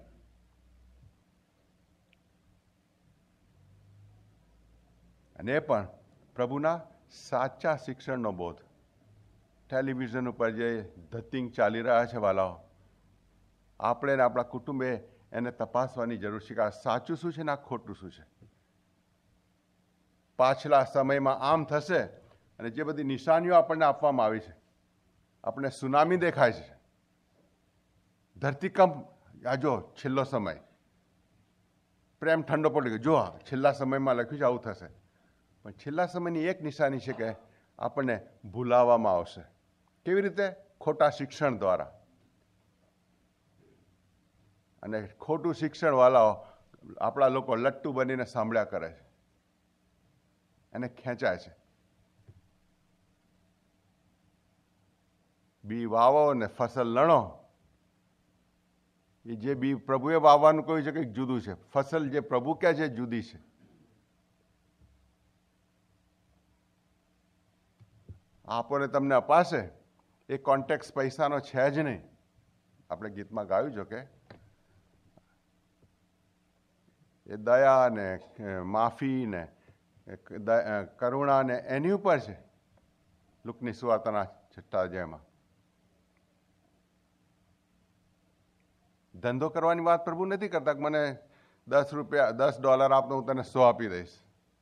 અને એ પણ પ્રભુના સાચા શિક્ષણનો બોધ. ટેલિવિઝન ઉપર જે ધતિંગ ચાલી રહ્યા છે વાલાઓ, આપણે ને આપણા કુટુંબે એને તપાસવાની જરૂર છે કે આ સાચું શું છે ને આ ખોટું શું છે. પાછલા સમયમાં આમ થશે અને જે બધી નિશાનીઓ આપણને આપવામાં આવી છે, આપણે સુનામી દેખાય છે, ધરતીકંપ, આ જો છેલ્લો સમય, પ્રેમ ઠંડો પડી ગયો, જો છેલ્લા સમયમાં લખ્યું છે આવું થશે. પણ છેલ્લા સમયની એક નિશાની છે કે આપણને ભૂલાવવામાં આવશે. કેવી રીતે? ખોટા શિક્ષણ દ્વારા. અને ખોટું શિક્ષણ વાળાઓ આપણા લોકો લટ્ટુ બનીને સાંભળ્યા કરે છે, એને ખેંચાય છે. બી વાવો ને ફસલ લણો, એ જે બી પ્રભુએ વાવવાનું કહ્યું છે કંઈક જુદું છે, ફસલ જે પ્રભુ કહે છે જુદી છે. આપોને તમને અપાશે એ કોન્ટેક્સ પૈસાનો છે જ નહીં. આપણે ગીતમાં ગાયું જો કે એ દયા ને માફી ને કરુણા ને એની ઉપર છે. લુકની સુવાર્તાના છઠ્ઠા અધ્યાયમાં ધંધો કરવાની વાત પ્રભુ નથી કરતા કે મને દસ રૂપિયા દસ ડોલર આપતો હું તને સો આપી દઈશ.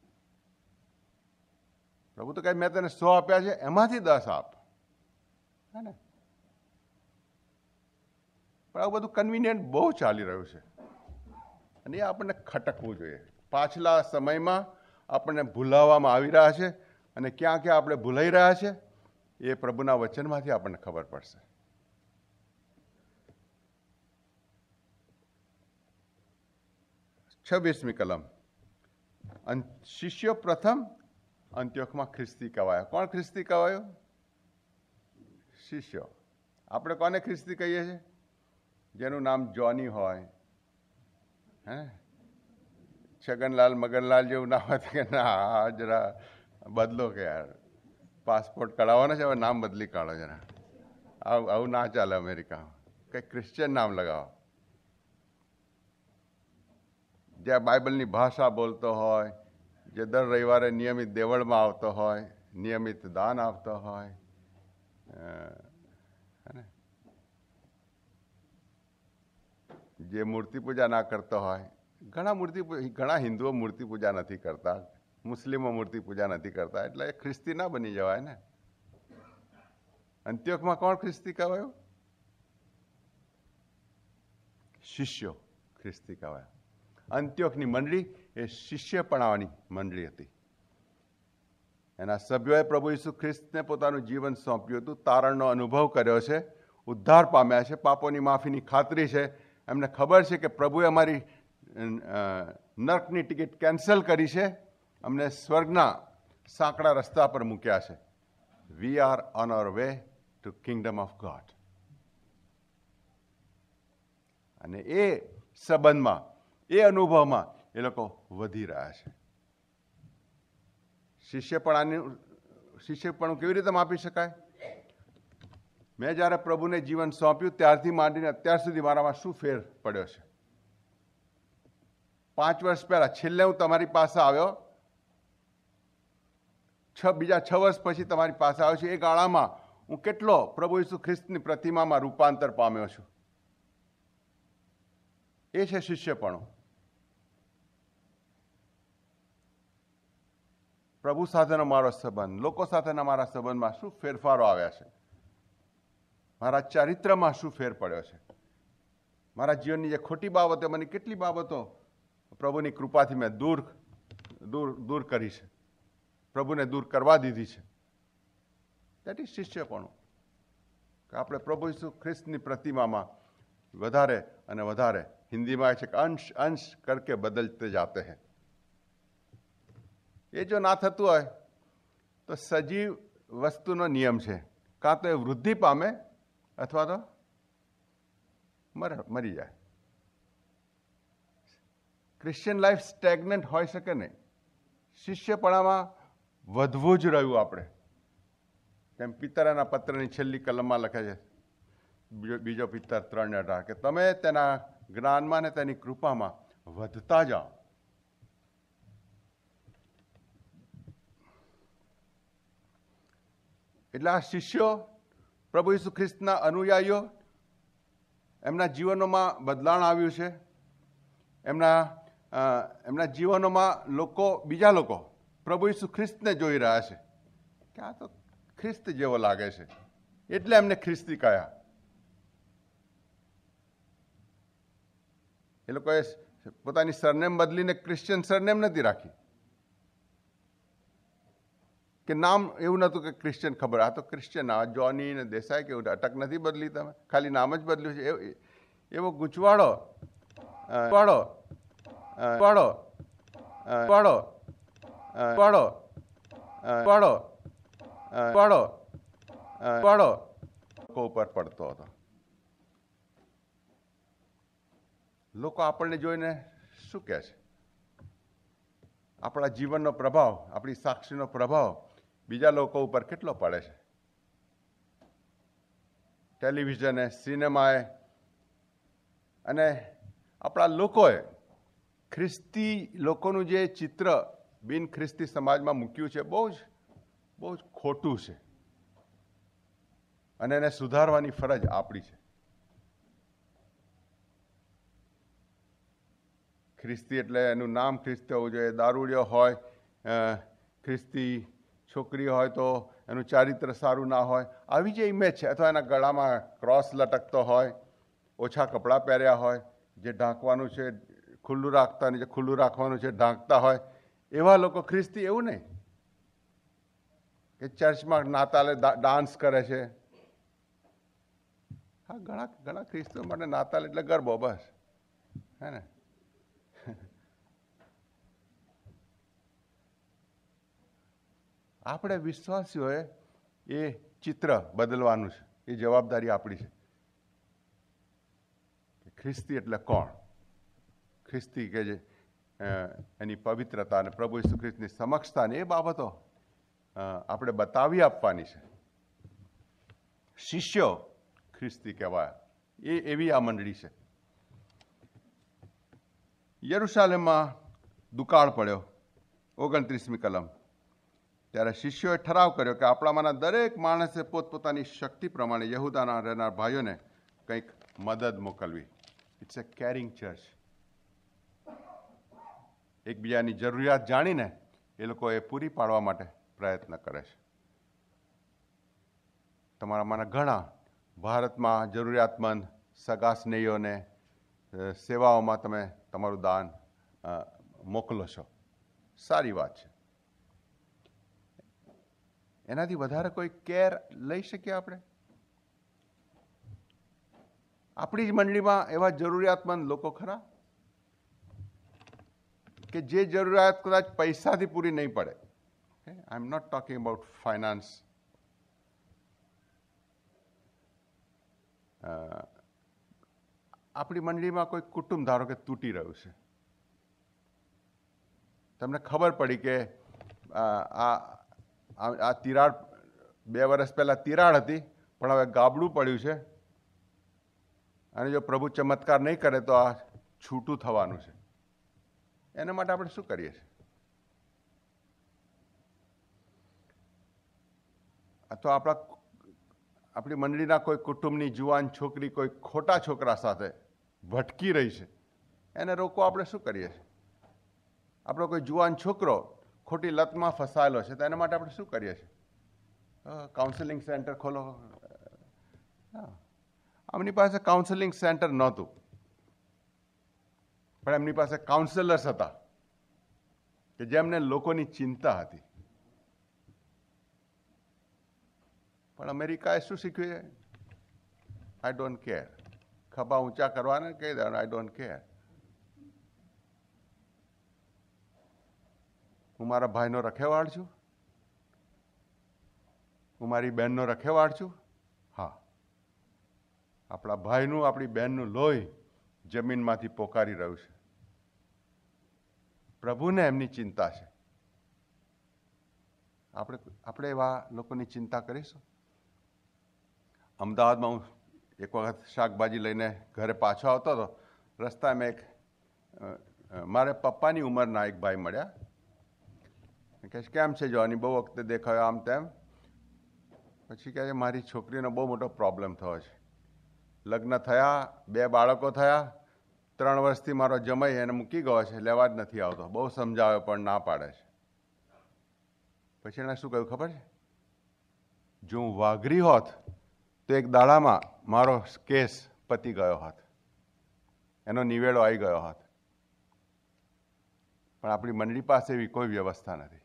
પ્રભુ તો કહે મેં તને સો આપ્યા છે એમાંથી દસ આપ. હે ને? પણ આવું બધું કન્વિનિયન્ટ બહુ ચાલી રહ્યું છે અને એ આપણને ખટકવું જોઈએ. પાછલા સમયમાં આપણને ભૂલાવવામાં આવી રહ્યા છે અને ક્યાં ક્યાં આપણે ભૂલાઈ રહ્યા છે એ પ્રભુના વચનમાંથી આપણને ખબર પડશે. છવ્વીસમી કલમ. શિષ્યો પ્રથમ અંત્યોખમાં ખ્રિસ્તી કહેવાયો. કોણ ખ્રિસ્તી કહેવાયો? શિષ્યો. આપણે કોને ખ્રિસ્તી કહીએ છીએ? જેનું નામ જોની હોય, હે, છગનલાલ મગનલાલ જેવું નામ હતું કે ના જરા બદલો કે યાર પાસપોર્ટ કઢાવવાનો છે, હવે નામ બદલી કાઢો જરા. આવું આવું ના ચાલે અમેરિકામાં. કંઈક ક્રિશ્ચિયન નામ લગાવો, જ્યાં બાઇબલની ભાષા બોલતો હોય, જે દર રવિવારે નિયમિત દેવળમાં આવતો હોય, નિયમિત દાન આપતો હોય, જે મૂર્તિ પૂજા ના કરતો હોય. ઘણા મૂર્તિ ઘણા હિન્દુઓ મૂર્તિ પૂજા નથી કરતા, મુસ્લિમો મૂર્તિ પૂજા નથી કરતા, એટલે એ ખ્રિસ્તી ના બની જવાય ને. અંત્યોખમાં કોણ ખ્રિસ્તી કહેવાયું? શિષ્યો ખ્રિસ્તી કહેવાય. અંત્યોખની મંડળી એ શિષ્યપણાની મંડળી હતી. એના સભ્યોએ પ્રભુ ઈસુ ખ્રિસ્તને પોતાનું જીવન સોંપ્યું હતું, તારણનો અનુભવ કર્યો છે, ઉદ્ધાર પામ્યા છે, પાપોની માફીની ખાતરી છે. એમને ખબર છે કે પ્રભુએ અમારી નર્કની ટિકિટ કેન્સલ કરી છે, અમને સ્વર્ગના સાંકડા રસ્તા પર મૂક્યા છે. We are on our way to kingdom of God. અને એ સંબંધમાં, એ અનુભવમાં એ લોકો વધી રહ્યા છે. શિષ્યપણાનું શિષ્યપણું કેવી રીતે માપી શકાય? મેં જ્યારે પ્રભુને જીવન સોંપ્યું ત્યારથી માંડીને અત્યાર સુધી મારામાં શું ફેર પડ્યો છે? પાંચ વર્ષ પહેલા છેલ્લે હું તમારી પાસે આવ્યો, છ બીજા છ વર્ષ પછી તમારી પાસે આવ્યો છું. એ ગાળામાં હું કેટલો પ્રભુ ઈસુ ખ્રિસ્તની પ્રતિમામાં રૂપાંતર પામ્યો છું. એ છે શિષ્યપણું. પ્રભુ સાથેનો મારો સંબંધ, લોકો સાથેના મારા સંબંધમાં શું ફેરફારો આવ્યા છે? મારા ચારિત્રમાં શું ફેર પડ્યો છે? મારા જીવનની જે ખોટી બાબતો, મને કેટલી બાબતો પ્રભુની કૃપાથી મેં દૂર દૂર દૂર કરી છે, પ્રભુને દૂર કરવા દીધી છે. દેટ ઇઝ શિષ્યપણું. કે આપણે પ્રભુ ઈસુ ખ્રિસ્તની પ્રતિમામાં વધારે અને વધારે હિન્દીમાં છે કે અંશ અંશ કરકે બદલતે જાતે हैं. એ જો ના થતું હોય તો સજીવ વસ્તુનો નિયમ છે, કાં તો એ વૃદ્ધિ પામે અથવા તો મર મરી જાય. ક્રિશ્ચિયન લાઈફ સ્ટેગ્નન્ટ હોઈ શકે નહીં. શિષ્યપણામાં વધવું જ રહ્યું આપણે. તેમ પિતરાના પત્રની છેલ્લી કલમમાં લખે છે, બીજો પિત્તર ત્રણ ને અઢાર, કે તમે તેના જ્ઞાનમાં ને તેની કૃપામાં વધતા જાઓ. એટલે આ શિષ્યો પ્રભુ ઈસુ ખ્રિસ્તના અનુયાયીઓ, એમના જીવનોમાં બદલાણ આવ્યું છે. એમના એમના જીવનોમાં લોકો, બીજા લોકો પ્રભુ ઈસુ ખ્રિસ્તને જોઈ રહ્યા છે કે આ તો ખ્રિસ્ત જેવો લાગે છે, એટલે એમને ખ્રિસ્તી કહ્યા. એ લોકોએ પોતાની સરનેમ બદલીને ક્રિશ્ચિયન સરનેમ નથી રાખી, કે નામ એવું નહોતું કે ક્રિશ્ચિયન ખબર, આ તો ક્રિશ્ચિયન, આ જોની ને દેસાઈ કે અટક નથી બદલી, તમે ખાલી નામ જ બદલ્યું છે. એવો ગૂંચવાડો વાળો વાળો વાળો વાળો વાળો વાળો વાળો લોકો ઉપર પડતો હતો. લોકો આપણને જોઈને શું કહે છે? આપણા જીવનનો પ્રભાવ, આપણી સાક્ષીનો પ્રભાવ બીજા લોકો ઉપર કેટલો પડે છે? ટેલિવિઝને, સિનેમાએ અને આપણા લોકોએ ખ્રિસ્તી લોકોનું જે ચિત્ર બિન ખ્રિસ્તી સમાજમાં મૂક્યું છે, બહુ જ બહુ જ ખોટું છે અને એને સુધારવાની ફરજ આપણી છે. ખ્રિસ્તી એટલે એનું નામ ખ્રિસ્તી હોવું જોઈએ. દારૂડિયો હોય, ખ્રિસ્તી છોકરી હોય તો એનું ચારિત્ર સારું ના હોય, આવી જે ઇમેજ છે, અથવા એના ગળામાં ક્રોસ લટકતો હોય, ઓછા કપડાં પહેર્યા હોય, જે ઢાંકવાનું છે ખુલ્લું રાખતા, જે ખુલ્લું રાખવાનું છે ઢાંકતા હોય, એવા લોકો ખ્રિસ્તી. એવું નહીં કે ચર્ચમાં નાતાલે ડાન્સ કરે છે. હા, ઘણા ઘણા ખ્રિસ્તીઓ માટે નાતાલ એટલે ગરબો, બસ, હે ને. આપણે વિશ્વાસીઓએ એ ચિત્ર બદલવાનું છે. એ જવાબદારી આપણી છે. ખ્રિસ્તી એટલે કોણ? ખ્રિસ્તી કે જે એની પવિત્રતા અને પ્રભુ ઈસુ ખ્રિસ્તની સમક્ષતા ને એ બાબતો આપણે બતાવી આપવાની છે. શિષ્યો ખ્રિસ્તી કહેવાય, એ એવી આ મંડળી છે. યરુશાલેમમાં દુકાળ પડ્યો, ઓગણત્રીસમી કલમ. ત્યારે શિષ્યોએ ઠરાવ કર્યો કે આપણામાંના દરેક માણસે પોતપોતાની શક્તિ પ્રમાણે યહૂદાના રહેનાર ભાઈઓને કંઈક મદદ મોકલવી. It's a caring church. એકબીજાની જરૂરિયાત જાણીને એ લોકો એ પૂરી પાડવા માટે પ્રયત્ન કરે છે. તમારામાંના ઘણા ભારતમાં જરૂરિયાતમંદ સગા સ્નેહીઓને સેવાઓમાં તમે તમારું દાન મોકલો છો. સારી વાત છે. એનાથી વધારે કોઈ કેર લઈ શકીએ આપણે? આપણી જ મંડળીમાં એવા જરૂરિયાતમંદ લોકો ખરા કે જે જરૂરિયાત કદાચ પૈસાથી પૂરી નહીં પડે. I am not talking about finance. આપણી મંડળીમાં કોઈ કુટુંબ ધારો કે તૂટી રહ્યું છે, તમને ખબર પડી કે આ આ તિરાડ બે વર્ષ પહેલાં તિરાડ હતી, પણ હવે ગાબડું પડ્યું છે, અને જો પ્રભુ ચમત્કાર નહીં કરે તો આ છૂટું થવાનું છે. એના માટે આપણે શું કરીએ છીએ? અથવા આપણા આપણી મંડળીના કોઈ કુટુંબની જુવાન છોકરી કોઈ ખોટા છોકરા સાથે ભટકી રહી છે, એને રોકવા આપણે શું કરીએ છીએ? આપણો કોઈ જુવાન છોકરો ખોટી લતમાં ફસાયેલો છે, તો એના માટે આપણે શું કરીએ છીએ? કાઉન્સેલિંગ સેન્ટર ખોલો. આમની પાસે કાઉન્સેલિંગ સેન્ટર નહોતું, પણ એમની પાસે કાઉન્સેલર્સ હતા કે જેમને લોકોની ચિંતા હતી. પણ અમેરિકાએ શું શીખ્યું છે? I don't care. ખભા ઊંચા કરવાના કહી દેવાનું, આઈ ડોન્ટ કેર. હું મારા ભાઈનો રખેવાળ છું, હું મારી બહેનનો રખેવાળ છું. હા, આપણા ભાઈનું આપણી બહેનનું લોહી જમીનમાંથી પોકારી રહ્યું છે. પ્રભુને એમની ચિંતા છે. આપણે આપણે એવા લોકોની ચિંતા કરીશું. અમદાવાદમાં હું એક વખત શાકભાજી લઈને ઘરે પાછો આવતો હતો. રસ્તામાં એક મારે પપ્પાની ઉંમરના એક ભાઈ મળ્યા. કહે છે, કેમ છે જોવાની, બહુ વખતે દેખાયો, આમ તેમ. પછી કહે છે, મારી છોકરીનો બહુ મોટો પ્રોબ્લેમ થયો છે. લગ્ન થયા, બે બાળકો થયા, ત્રણ વર્ષથી મારો જમાઈ એને મૂકી ગયો છે, લેવા જ નથી આવતો. બહુ સમજાવ્યો પણ ના પાડે છે. પછી એણે શું કહ્યું ખબર છે? જો હું વાઘરી હોત તો એક દાડામાં મારો કેસ પતી ગયો હોત, એનો નિવેડો આવી ગયો હોત. પણ આપણી મંડળી પાસે એવી કોઈ વ્યવસ્થા નથી.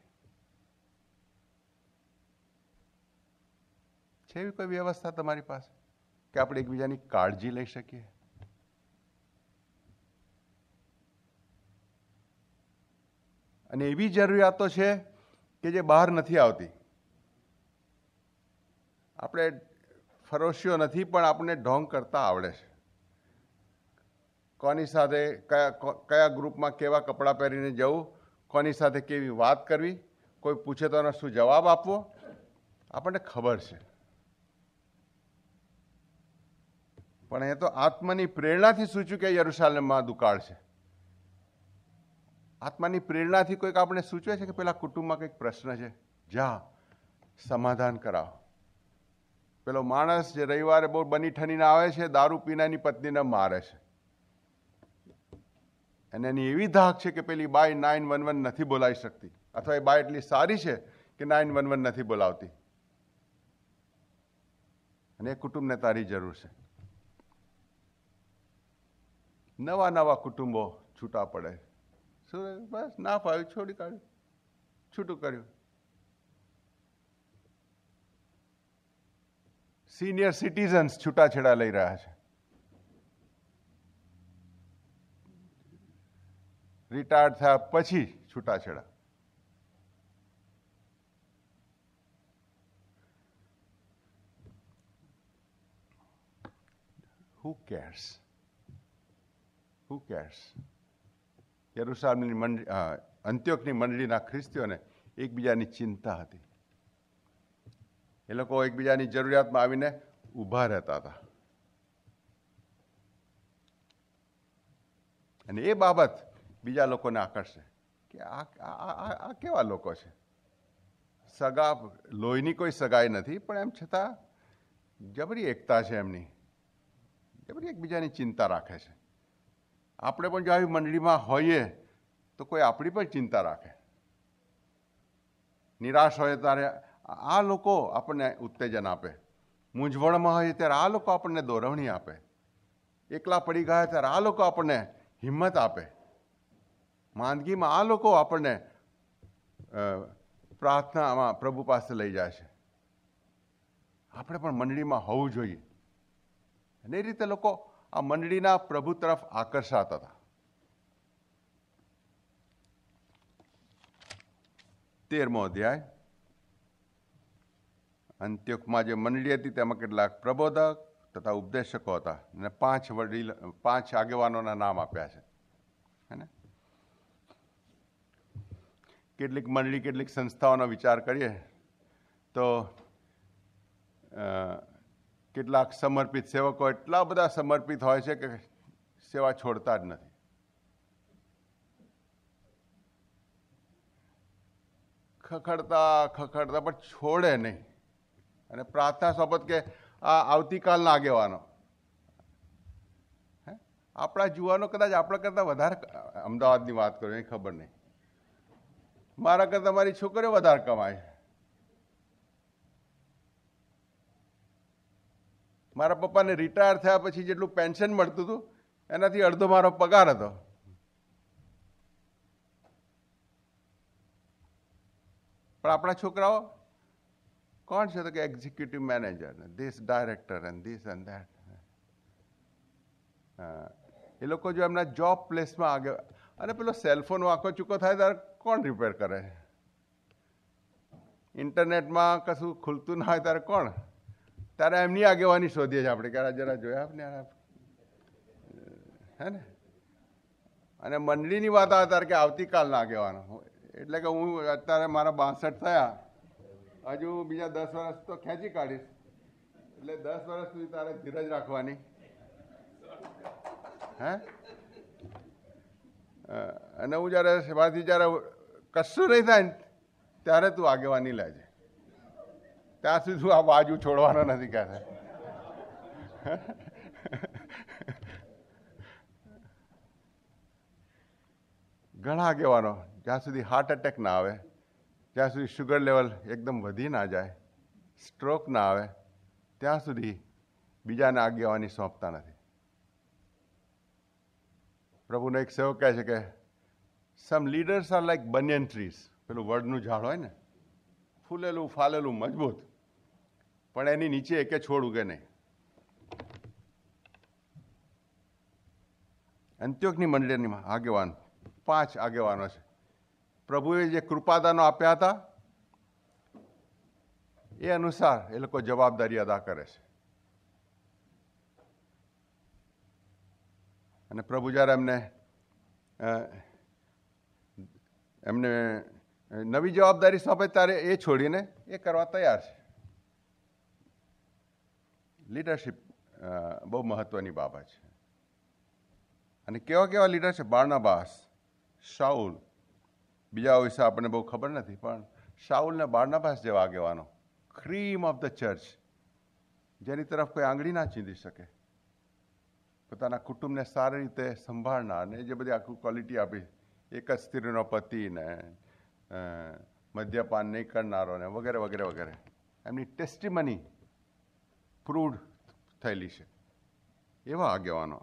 છે એવી કોઈ વ્યવસ્થા તમારી પાસે કે આપણે એકબીજાની કાળજી લઈ શકીએ? અને એવી જરૂરિયાતો છે કે જે બહાર નથી આવતી. આપણે ફરોશીઓ નથી, પણ આપણને ઢોંગ કરતા આવડે છે. કોની સાથે કયા કયા ગ્રુપમાં કેવા કપડાં પહેરીને જવું, કોની સાથે કેવી વાત કરવી, કોઈ પૂછે તો એનો શું જવાબ આપવો, આપણને ખબર છે. પણ એ તો આત્માની પ્રેરણાથી સૂચ્યું કે યરુશાલેમમાં દુકાળ છે. આત્માની પ્રેરણાથી કોઈક આપણે સૂચવે છે કે પેલા કુટુંબમાં કંઈક પ્રશ્ન છે, જા સમાધાન કરાવો. પેલો માણસ જે રવિવારે બહુ બની ઠનીને આવે છે, દારૂ પીને એની પત્નીને મારે છે, અને એની એવી ધાક છે કે પેલી બાઈ નાઇન વન વન નથી બોલાવી શકતી, અથવા એ બાઈ એટલી સારી છે કે નાઇન વન વન નથી બોલાવતી, અને એ કુટુંબને તારી જરૂર છે. નવા નવા કુટુંબો છૂટા પડે. શું? બસ ના ફાવ્યું, છોડી કાઢ્યું, છૂટું કર્યું. સિનિયર સિટીઝન્સ છૂટાછેડા લઈ રહ્યા છે. રિટાયર્ડ થયા પછી છૂટાછેડા. Who cares? Who cares? યરુશાલેમની મંડળી, અંત્યોકની મંડળીના ખ્રિસ્તીઓને એકબીજાની ચિંતા હતી. એ લોકો એકબીજાની જરૂરિયાતમાં આવીને ઊભા રહેતા હતા. અને એ બાબત બીજા લોકોને આકર્ષે કે આ આ કેવા લોકો છે. સગા લોહીની કોઈ સગાઈ નથી, પણ એમ છતાં જબરી એકતા છે એમની, જબરી એકબીજાની ચિંતા રાખે છે. આપણે પણ જો આવી મંડળીમાં હોઈએ તો કોઈ આપણી પણ ચિંતા રાખે. નિરાશ હોય ત્યારે આ લોકો આપણને ઉત્તેજન આપે, મૂંઝવણમાં હોય ત્યારે આ લોકો આપણને દોરવણી આપે, એકલા પડી ગયા ત્યારે આ લોકો આપણને હિંમત આપે, માંદગીમાં આ લોકો આપણને પ્રાર્થનામાં પ્રભુ પાસે લઈ જાય છે. આપણે પણ મંડળીમાં હોવું જોઈએ. અને એ રીતે લોકો આ મંડળીના પ્રભુ તરફ આકર્ષાતા હતા. તેરમો અધ્યાય. અંત્યોકમાં જે મંડળી હતી તેમાં કેટલાક પ્રબોધક તથા ઉપદેશકો હતા, અને પાંચ વડીલ પાંચ આગેવાનોના નામ આપ્યા છે. હે ને? કેટલીક મંડળી, કેટલીક સંસ્થાઓનો વિચાર કરીએ તો કેટલાક સમર્પિત સેવકો એટલા બધા સમર્પિત હોય છે કે સેવા છોડતા જ નથી. ખખડતા ખખડતા પણ છોડે નહીં. અને પ્રાર્થના સોબત કે આ આવતીકાલના આગેવાનો, હે આપણા જુવાનો કદાચ આપણા કરતાં વધારે, અમદાવાદની વાત કરું એ ખબર નહીં, મારા કરતાં મારી છોકરીઓ વધારે કમાય છે. મારા પપ્પાને રિટાયર થયા પછી જેટલું પેન્શન મળતું હતું એનાથી અડધો મારો પગાર હતો. પણ આપણા છોકરાઓ કોણ છે? તો કે executive manager, this director and this and that. એ લોકો જો એમના જોબ પ્લેસમાં આગળ, અને પેલો સેલફોન વાંકો ચૂકો થાય ત્યારે કોણ રિપેર કરે? ઇન્ટરનેટમાં કશું ખુલતું ના હોય ત્યારે કોણ? ત્યારે એમની આગેવાની શોધીએ છીએ આપણે, કે જરા જોયા ને હે ને. અને મંડળીની વાત આવે ત્યારે કે આવતીકાલના આગેવાનો, એટલે કે હું અત્યારે મારા બાસઠ થયા, હજુ બીજા દસ વર્ષ તો ખેંચી કાઢીશ, એટલે દસ વર્ષ સુધી તારે ધીરજ રાખવાની. હે અને હું જયારે સેવાથી જયારે કશું નહીં થાય ને ત્યારે તું આગેવાની લેજે, ત્યાં સુધી તું આ બાજુ છોડવાનો નથી કહેતા. ઘણા આગેવાનો જ્યાં સુધી હાર્ટ એટેક ના આવે, જ્યાં સુધી શુગર લેવલ એકદમ વધી ના જાય, સ્ટ્રોક ના આવે, ત્યાં સુધી બીજાને આગેવાની સોંપતા નથી. પ્રભુનો એક સેવક કહે છે કે some leaders are like banyan trees. પેલું વડનું ઝાડ હોય ને, ફૂલેલું ફાલેલું મજબૂત, પણ એની નીચે એકે છોડ ઉગે નહીં. અંત્યોકની મંડળીની આગેવાન પાંચ આગેવાનો છે. પ્રભુએ જે કૃપાદાનો આપ્યા હતા એ અનુસાર એ લોકો જવાબદારી અદા કરે છે. અને પ્રભુ જ્યારે એમને એમને નવી જવાબદારી સોંપે ત્યારે એ છોડીને એ કરવા તૈયાર છે. લીડરશિપ બહુ મહત્વની બાબત છે. અને કેવા કેવા લીડર છે? બાર્નાબાસ, શાઉલ, બીજા વિશે આપણને બહુ ખબર નથી, પણ શાઉલ ને બાર્નાબાસ જેવા આગેવાનો, ક્રીમ ઓફ ધ ચર્ચ, જેની તરફ કોઈ આંગળી ના ચીંધી શકે, પોતાના કુટુંબને સારી રીતે સંભાળનાર, ને જે બધી આખું ક્વોલિટી આપી, એક જ સ્ત્રીનો પતિ ને મદ્યપાન નહીં કરનારો ને વગેરે વગેરે વગેરે, એમની ટેસ્ટિમની પ્રૂવડ થયેલી છે, એવા આગેવાનો.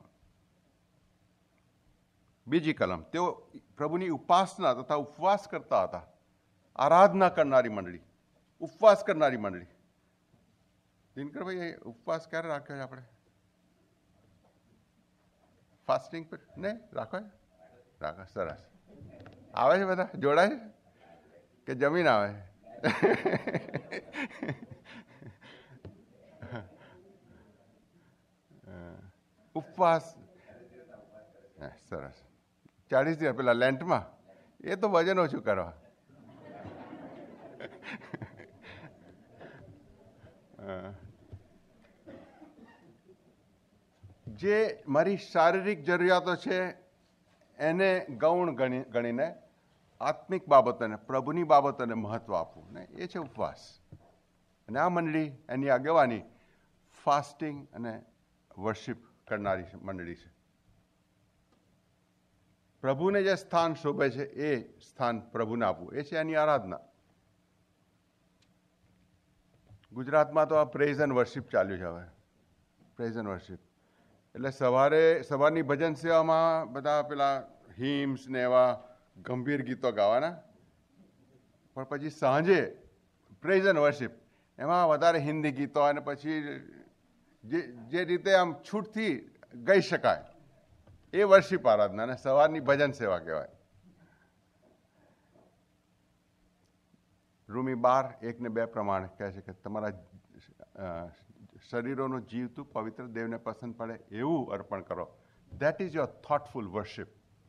બીજી કલમ, તેઓ પ્રભુની ઉપાસના તથા ઉપવાસ કરતા હતા. આરાધના કરનારી મંડળી, ઉપવાસ કરનારી મંડળી. દિનકરભાઈ, ઉપવાસ ક્યારે રાખ્યો છે આપણે? ફાસ્ટિંગ પર નહીં રાખો? રાખો, સરસ. આવે છે બધા જોડાય કે જમીન આવે? ઉપવાસ સરસ. ચાલીસ દિવસ પેલા લેન્ટમાં એ તો વજન ઓછું કરવા. જે મારી શારીરિક જરૂરિયાતો છે એને ગૌણ ગણી ગણીને આત્મિક બાબતોને, પ્રભુની બાબતોને મહત્વ આપવું ને, એ છે ઉપવાસ. અને આ મંડળી, એની આગેવાની ફાસ્ટિંગ અને વર્શિપ કરનારી મંડળી છે. પ્રભુને જે સ્થાન શોભે છે એ સ્થાન પ્રભુને આપવું, એ છે એની આરાધના. ગુજરાતમાં તો આ પ્રેઝ એન્ડ વર્શિપ ચાલ્યું છે હવે. પ્રેઝ એન્ડ વર્શિપ એટલે સવારે સવારની ભજન સેવામાં બધા પેલા હિમ્સ ને એવા ગંભીર ગીતો ગાવાના, પણ પછી સાંજે પ્રેઝ એન્ડ વર્શિપ, એમાં વધારે હિન્દી ગીતો, અને પછી જે જે રીતે આમ છૂટથી ગાઈ શકાય એ વર્શિપ આરાધના, અને સવારની ભજન સેવા કહેવાય. રૂમી બાર એક ને બે પ્રમાણે કહે છે કે તમારા શરીરોનું જીવતું પવિત્ર, દેવને પસંદ પડે એવું અર્પણ કરો. That is your thoughtful worship.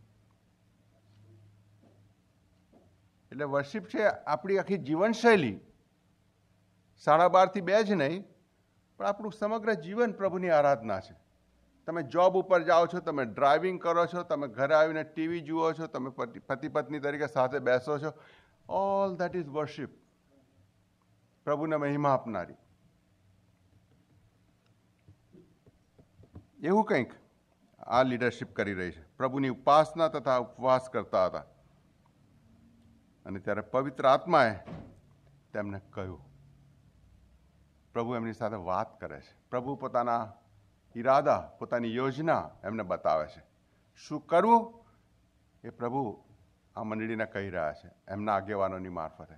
એટલે વર્શિપ છે આપણી આખી જીવનશૈલી. સાડા બારથી બે જ નહીં, પણ આપણું સમગ્ર જીવન પ્રભુની આરાધના છે. તમે જોબ ઉપર જાઓ છો, તમે ડ્રાઇવિંગ કરો છો, તમે ઘરે આવીને ટીવી જુઓ છો, તમે પતિ પત્ની તરીકે સાથે બેસો છો, ઓલ દેટ ઇઝ વર્શિપ, પ્રભુને મહિમા આપનારી. એવું કંઈક આ લીડરશિપ કરી રહી છે. પ્રભુની ઉપાસના તથા ઉપવાસ કરતા હતા. અને ત્યારે પવિત્ર આત્માએ તેમને કહ્યું, પ્રભુ એમની સાથે વાત કરે છે. પ્રભુ પોતાના ઈરાદા, પોતાની યોજના એમને બતાવે છે. શું કરવું એ પ્રભુ આ મંડળીને કહી રહ્યા છે એમના આગેવાનોની મારફતે.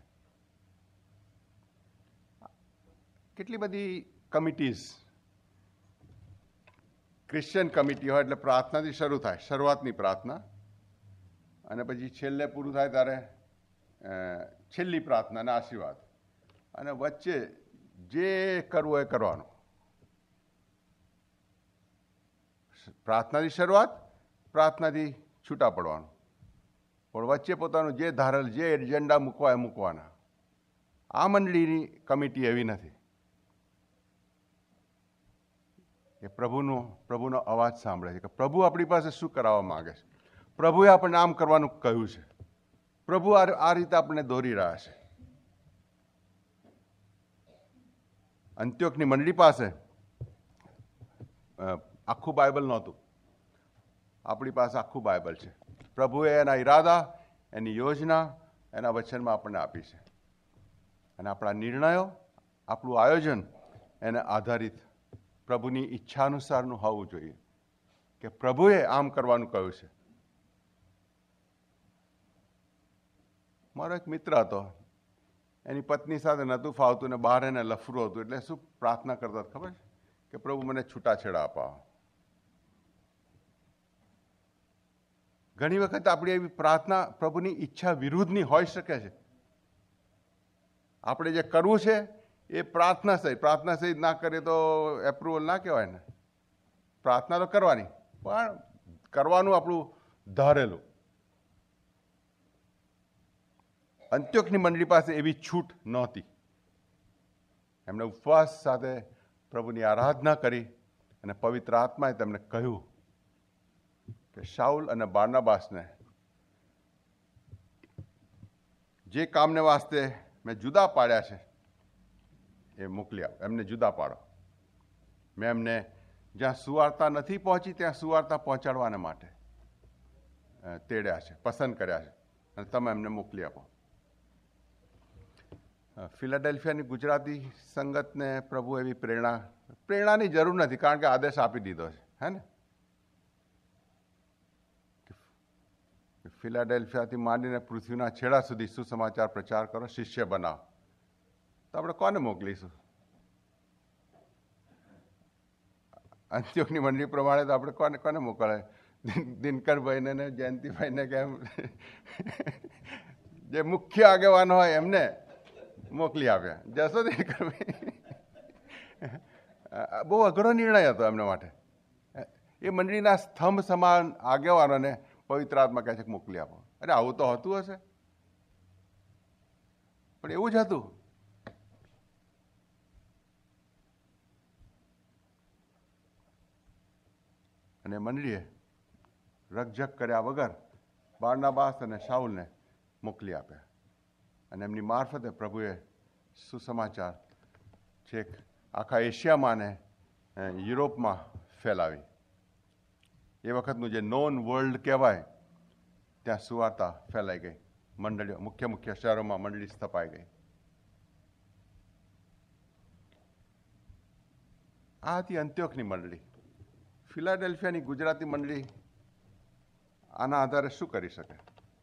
કેટલી બધી કમિટીઝ ક્રિશ્ચિયન કમિટી હોય એટલે પ્રાર્થનાથી શરૂ થાય, શરૂઆતની પ્રાર્થના, અને પછી છેલ્લે પૂરું થાય ત્યારે છેલ્લી પ્રાર્થના અને આશીર્વાદ, અને વચ્ચે જે કરવું એ કરવાનું. પ્રાર્થનાથી શરૂઆત, પ્રાર્થનાથી છૂટા પડવાનું, પણ વચ્ચે પોતાનું જે ધારેલ જે એજન્ડા મૂકવા એ મૂકવાના. આ મંડળીની કમિટી એવી નથી કે પ્રભુનો પ્રભુનો અવાજ સાંભળે છે, કે પ્રભુ આપણી પાસે શું કરાવવા માંગે છે, પ્રભુએ આપણને આમ કરવાનું કહ્યું છે, પ્રભુ આ રીતે આપણને દોરી રહ્યા છે. અંત્યોકની મંડળી પાસે આખું બાઇબલ નહોતું, આપણી પાસે આખું બાઇબલ છે. પ્રભુએ એના ઈરાદા, એની યોજના એના વચનમાં આપણને આપી છે, અને આપણા નિર્ણયો, આપણું આયોજન એને આધારિત પ્રભુની ઈચ્છા અનુસારનું હોવું જોઈએ, કે પ્રભુએ આમ કરવાનું કહ્યું છે. મારો એક મિત્ર હતો, એની પત્ની સાથે નહોતું ફાવતું ને બહાર એને લફરું હતું, એટલે શું પ્રાર્થના કરતા ખબર છે, કે પ્રભુ મને છૂટાછેડા અપાવો. ઘણી વખત આપણી એવી પ્રાર્થના પ્રભુની ઈચ્છા વિરુદ્ધની હોઈ શકે છે. આપણે જે કરવું છે એ પ્રાર્થના સહિત, પ્રાર્થના સહિત ના કરીએ તો એપ્રુવલ ના કહેવાય ને. પ્રાર્થના તો કરવાની, પણ કરવાનું આપણું ધારેલું. અંત્યોકની મંડળી પાસે એવી છૂટ નહોતી. એમણે ઉપવાસ સાથે પ્રભુની આરાધના કરી, અને પવિત્ર આત્માએ તેમને કહ્યું કે શાઉલ અને બારનાબાસને જે કામને વાસ્તે મેં જુદા પાડ્યા છે એ મોકલી આપ, એમને જુદા પાડો. મેં એમને જ્યાં સુવાર્તા નથી પહોંચી ત્યાં સુવાર્તા પહોંચાડવાને માટે તેડ્યા છે, પસંદ કર્યા છે, અને તમે એમને મોકલી આપો. ફિલાડેલ્ફિયાની ગુજરાતી સંગતને પ્રભુ એવી પ્રેરણા, પ્રેરણાની જરૂર નથી, કારણ કે આદેશ આપી દીધો છે, હે ને. ફિલાડેલ્ફિયાથી માંડીને પૃથ્વીના છેડા સુધી સુસમાચાર પ્રચાર કરો, શિષ્ય બનાવો. તો આપણે કોને મોકલીશું? અંત્યોકની મંડળી પ્રમાણે તો આપણે કોને કોને મોકલે? દિનકરભાઈને ને જયંતિભાઈને, કેમ જે મુખ્ય આગેવાન હોય એમને મોકલી આપ્યા. જશો દિનકરભાઈ? બહુ અઘરો નિર્ણય હતો એમના માટે. એ મંડળીના સ્તંભ સમાન આગેવાનોને પવિત્ર આત્મા કહે છે કે મોકલી આપો. અરે આવું તો હતું હશે, પણ એવું જ હતું. અને મંડળીએ રકઝક કર્યા વગર બારનાબાસ અને શાઉલને મોકલી આપ્યા, અને એમની મારફતે પ્રભુએ સુસમાચાર છેક આખા એશિયામાં ને યુરોપમાં ફેલાવી. એ વખતનું જે નોન વર્લ્ડ કહેવાય ત્યાં સુવાર્તા ફેલાઈ ગઈ. મંડળીઓ મુખ્ય મુખ્ય શહેરોમાં મંડળી સ્થપાઈ ગઈ. આ હતી અંત્યોકની મંડળી. ફિલાડેલ્ફિયાની ગુજરાતી મંડળી આના આધારે શું કરી શકે?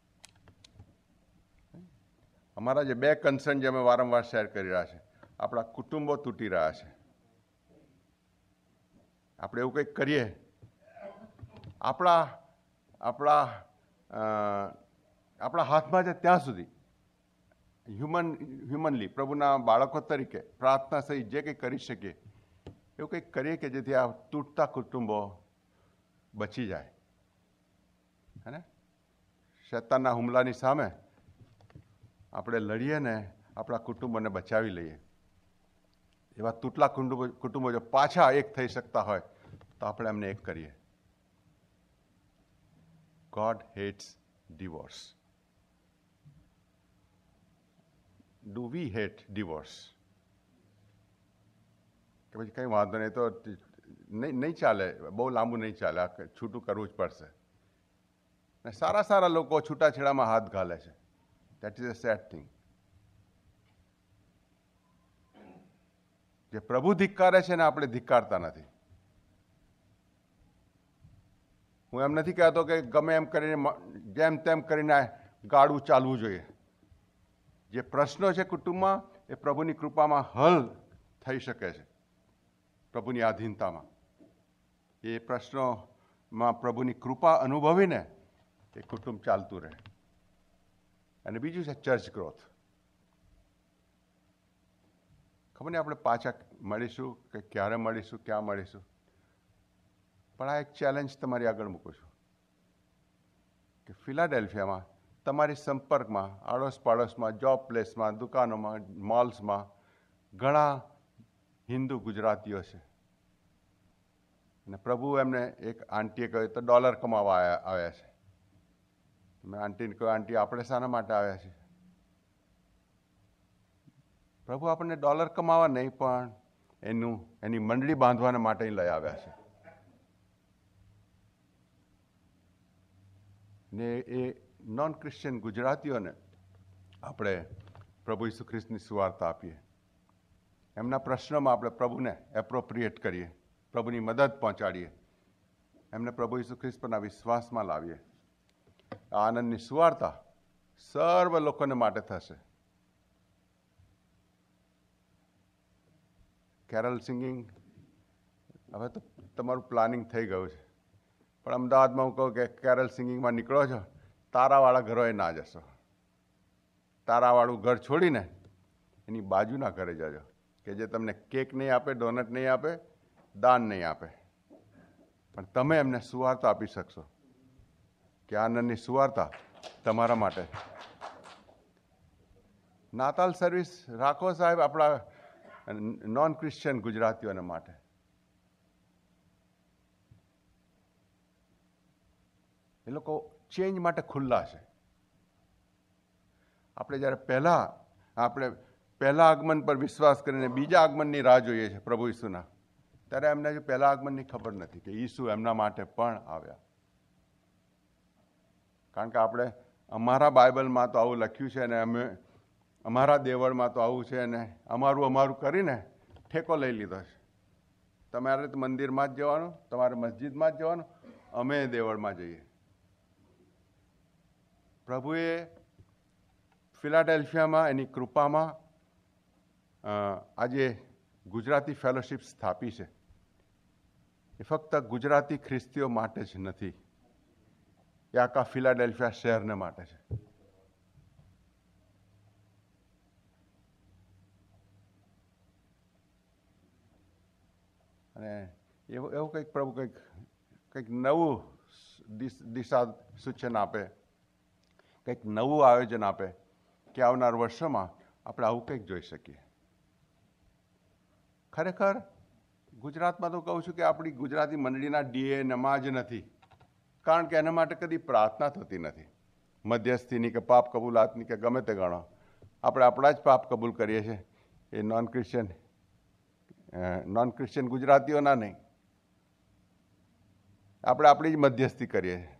અમારા જે બે કન્સર્ન જે અમે વારંવાર શેર કરી રહ્યા છે, આપણા કુટુંબો તૂટી રહ્યા છે. આપણે એવું કંઈક કરીએ, આપણા આપણા આપણા હાથમાં છે ત્યાં સુધી હ્યુમન હ્યુમનલી પ્રભુના બાળકો તરીકે પ્રાર્થના સહિત જે કંઈ કરી શકીએ એવું કંઈક કરીએ કે જેથી આ તૂટતા કુટુંબો બચી જાય. હે ને? શૈતાનના હુમલાની સામે આપણે લડીએ ને આપણા કુટુંબોને બચાવી લઈએ. એવા તૂટલા કુટુંબો કુટુંબો જો પાછા એક થઈ શકતા હોય તો આપણે એમને એક કરીએ. God hates divorce. Do we hate divorce? કે પછી કંઈ વાંધો નહીં, તો નહીં નહીં ચાલે, બહુ લાંબુ નહીં ચાલે, છૂટું કરવું જ પડશે. ને સારા સારા લોકો છૂટાછેડામાં હાથ ઘાલે છે. That is a sad thing. જે પ્રભુ ધિક્કારે છે ને આપણે ધિક્કારતા નથી. હું એમ નથી કહેતો કે ગમે એમ કરીને જેમ તેમ કરીને ગાડું ચાલવું જોઈએ. જે પ્રશ્નો છે કુટુંબમાં એ પ્રભુની કૃપામાં હલ થઈ શકે છે, પ્રભુની આધીનતામાં. એ પ્રશ્નોમાં પ્રભુની કૃપા અનુભવીને એ કુટુંબ ચાલતું રહે. અને બીજું છે ચર્ચ ગ્રોથ. ખબર નહીં આપણે પાછા મળીશું કે ક્યારે મળીશું, ક્યાં મળીશું, પણ આ એક ચેલેન્જ તમારી આગળ મૂકું છું કે ફિલાડેલ્ફિયામાં તમારી સંપર્કમાં, આડોશ પાડોશમાં, જોબ પ્લેસમાં, દુકાનોમાં, મોલ્સમાં ઘણા હિન્દુ ગુજરાતીઓ છે. અને પ્રભુ એમને એક આંટીએ કહ્યું તો ડોલર કમાવા આવ્યા આવ્યા છે. મેં આંટીને કહ્યું, આંટી આપણે શાના માટે આવ્યા છીએ? પ્રભુ આપણને ડોલર કમાવા નહીં પણ એનું એની મંડળી બાંધવાના માટે લઈ આવ્યા છે. ને એ નોન ક્રિશ્ચિયન ગુજરાતીઓને આપણે પ્રભુ ઈસુ ખ્રિસ્તની સુવાર્તા આપીએ. એમના પ્રશ્નોમાં આપણે પ્રભુને એપ્રોપ્રિએટ કરીએ, પ્રભુની મદદ પહોંચાડીએ, એમને પ્રભુ ઈસુ ખ્રિસ્ત પરના વિશ્વાસમાં લાવીએ. આ આનંદની સુવાર્તા સર્વ લોકોને માટે થશે. કેરલ સિંગિંગ હવે તો તમારું પ્લાનિંગ થઈ ગયું છે, પણ અમદાવાદમાં હું કહું કે કેરલ સિંગિંગમાં નીકળો છો, તારાવાળા ઘરોએ ના જશો. તારાવાળું ઘર છોડીને એની બાજુના ઘરે જજો કે જે તમને કેક નહીં આપે, ડોનટ નહીં આપે, દાન નહીં આપે, પણ તમે એમને સુવાર્તા આપી શકશો કે આનંદની સુવાર્તા તમારા માટે. નાતાલ સર્વિસ રાખો સાહેબ આપણા નોન ક્રિશ્ચિયન ગુજરાતીઓને માટે. એ લોકો ચેન્જ માટે ખુલ્લા છે. આપણે જ્યારે પહેલાં આપણે પહેલા આગમન પર વિશ્વાસ કરીને બીજા આગમનની રાહ જોઈએ છીએ પ્રભુ ઈસુના, ત્યારે એમને હજુ પહેલા આગમનની ખબર નથી કે ઈસુ એમના માટે પણ આવ્યા. કારણ કે આપણે અમારા બાઇબલમાં તો આવું લખ્યું છે અને અમે અમારા દેવળમાં તો આવું છે અને અમારું અમારું કરીને ઠેકો લઈ લીધો છે. તમારે તો મંદિરમાં જ જવાનું, તમારે મસ્જિદમાં જ જવાનું, અમે દેવળમાં જઈએ. પ્રભુએ ફિલાડેલ્ફિયામાં એની કૃપામાં આજે ગુજરાતી ફેલોશિપ સ્થાપી છે. એ ફક્ત ગુજરાતી ખ્રિસ્તીઓ માટે જ નથી, એ આખા ફિલાડેલ્ફિયા શહેરને માટે છે. અને એવું એવું કંઈક પ્રભુ કંઈક કંઈક નવું દિશા સૂચન આપે, કંઈક નવું આયોજન આપે કે આવનાર વર્ષોમાં આપણે આવું કંઈક જોઈ શકીએ. ખરેખર ગુજરાતમાં તો કહું છું કે આપણી ગુજરાતી મંડળીના ડીએનએમાં જ નથી, કારણ કે એના માટે કદી પ્રાર્થના થતી નથી. મધ્યસ્થીની કે પાપ કબૂલાતની કે ગમે તે ગણો, આપણે આપણા જ પાપ કબૂલ કરીએ છીએ. એ નોન ક્રિશ્ચિયન નોન ક્રિશ્ચિયન ગુજરાતીઓના નહીં, આપણે આપણી જ મધ્યસ્થી કરીએ છીએ.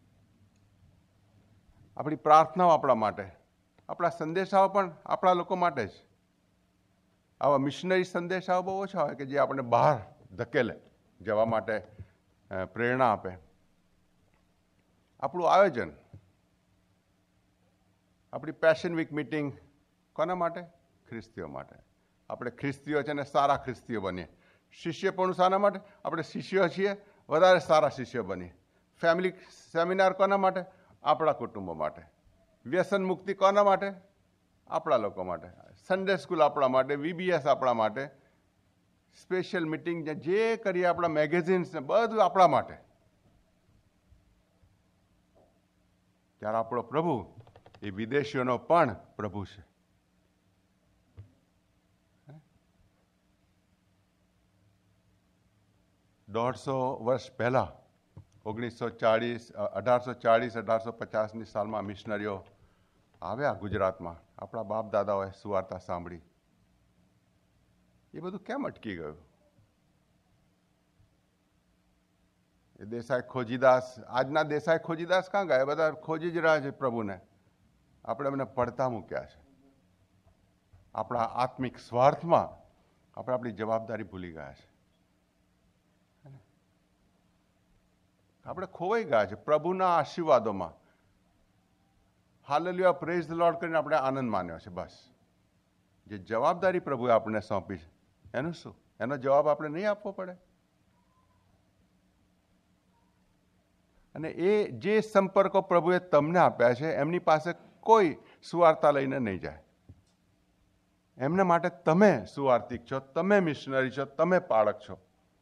આપણી પ્રાર્થનાઓ આપણા માટે, આપણા સંદેશાઓ પણ આપણા લોકો માટે જ. આવા મિશનરી સંદેશાઓ બહુ ઓછા હોય કે જે આપણે બહાર ધકેલે જવા માટે પ્રેરણા આપે. આપણું આયોજન, આપણી પેશન વીક મિટિંગ કોના માટે? ખ્રિસ્તીઓ માટે. આપણે ખ્રિસ્તીઓ છે ને સારા ખ્રિસ્તીઓ બનીએ. શિષ્યપણું શાના માટે? આપણે શિષ્યો છીએ, વધારે સારા શિષ્યો બનીએ. ફેમિલી સેમિનાર કોના માટે? આપણા કુટુંબો માટે. વ્યસન મુક્તિ કોના માટે? આપણા લોકો માટે. સન્ડે સ્કૂલ આપણા માટે, વીબીએસ આપણા માટે, સ્પેશિયલ મિટિંગ જે કરીએ આપણા મેગેઝિન્સ ને બધું આપણા માટે. ત્યારે આપણો પ્રભુ એ વિદેશીઓનો પણ પ્રભુ છે. દોઢસો વર્ષ પહેલા ઓગણીસો ચાળીસ અઢારસો ચાળીસ અઢારસો પચાસની સાલમાં મિશનરીઓ આવ્યા ગુજરાતમાં. આપણા બાપ દાદાઓએ સુવાર્તા સાંભળી. એ બધું કેમ અટકી ગયું? એ દેસાઈ ખોજીદાસ, આજના દેસાઈ ખોજીદાસ ક્યાં ગયા? બધા ખોજી જ રહ્યા છે પ્રભુને. આપણે એમને પડતા મૂક્યા છે. આપણા આત્મિક સ્વાર્થમાં આપણે આપણી જવાબદારી ભૂલી ગયા છે. આપણે ખોવાઈ ગયા છે પ્રભુના આશીર્વાદોમાં. હાલેલુયા, પ્રેઝ ધ લોર્ડ કરીને આપણે આનંદ માન્યો છે. બસ જે જવાબદારી પ્રભુએ આપણને સોંપી છે એનું શું? એનો જવાબ આપણે નહીં આપવો પડે? અને એ જે સંપર્કો પ્રભુએ તમને આપ્યા છે એમની પાસે કોઈ સુવાર્તા લઈને નહીં જાય. એમના માટે તમે સુવાર્તિક છો, તમે મિશનરી છો, તમે પાળક છો.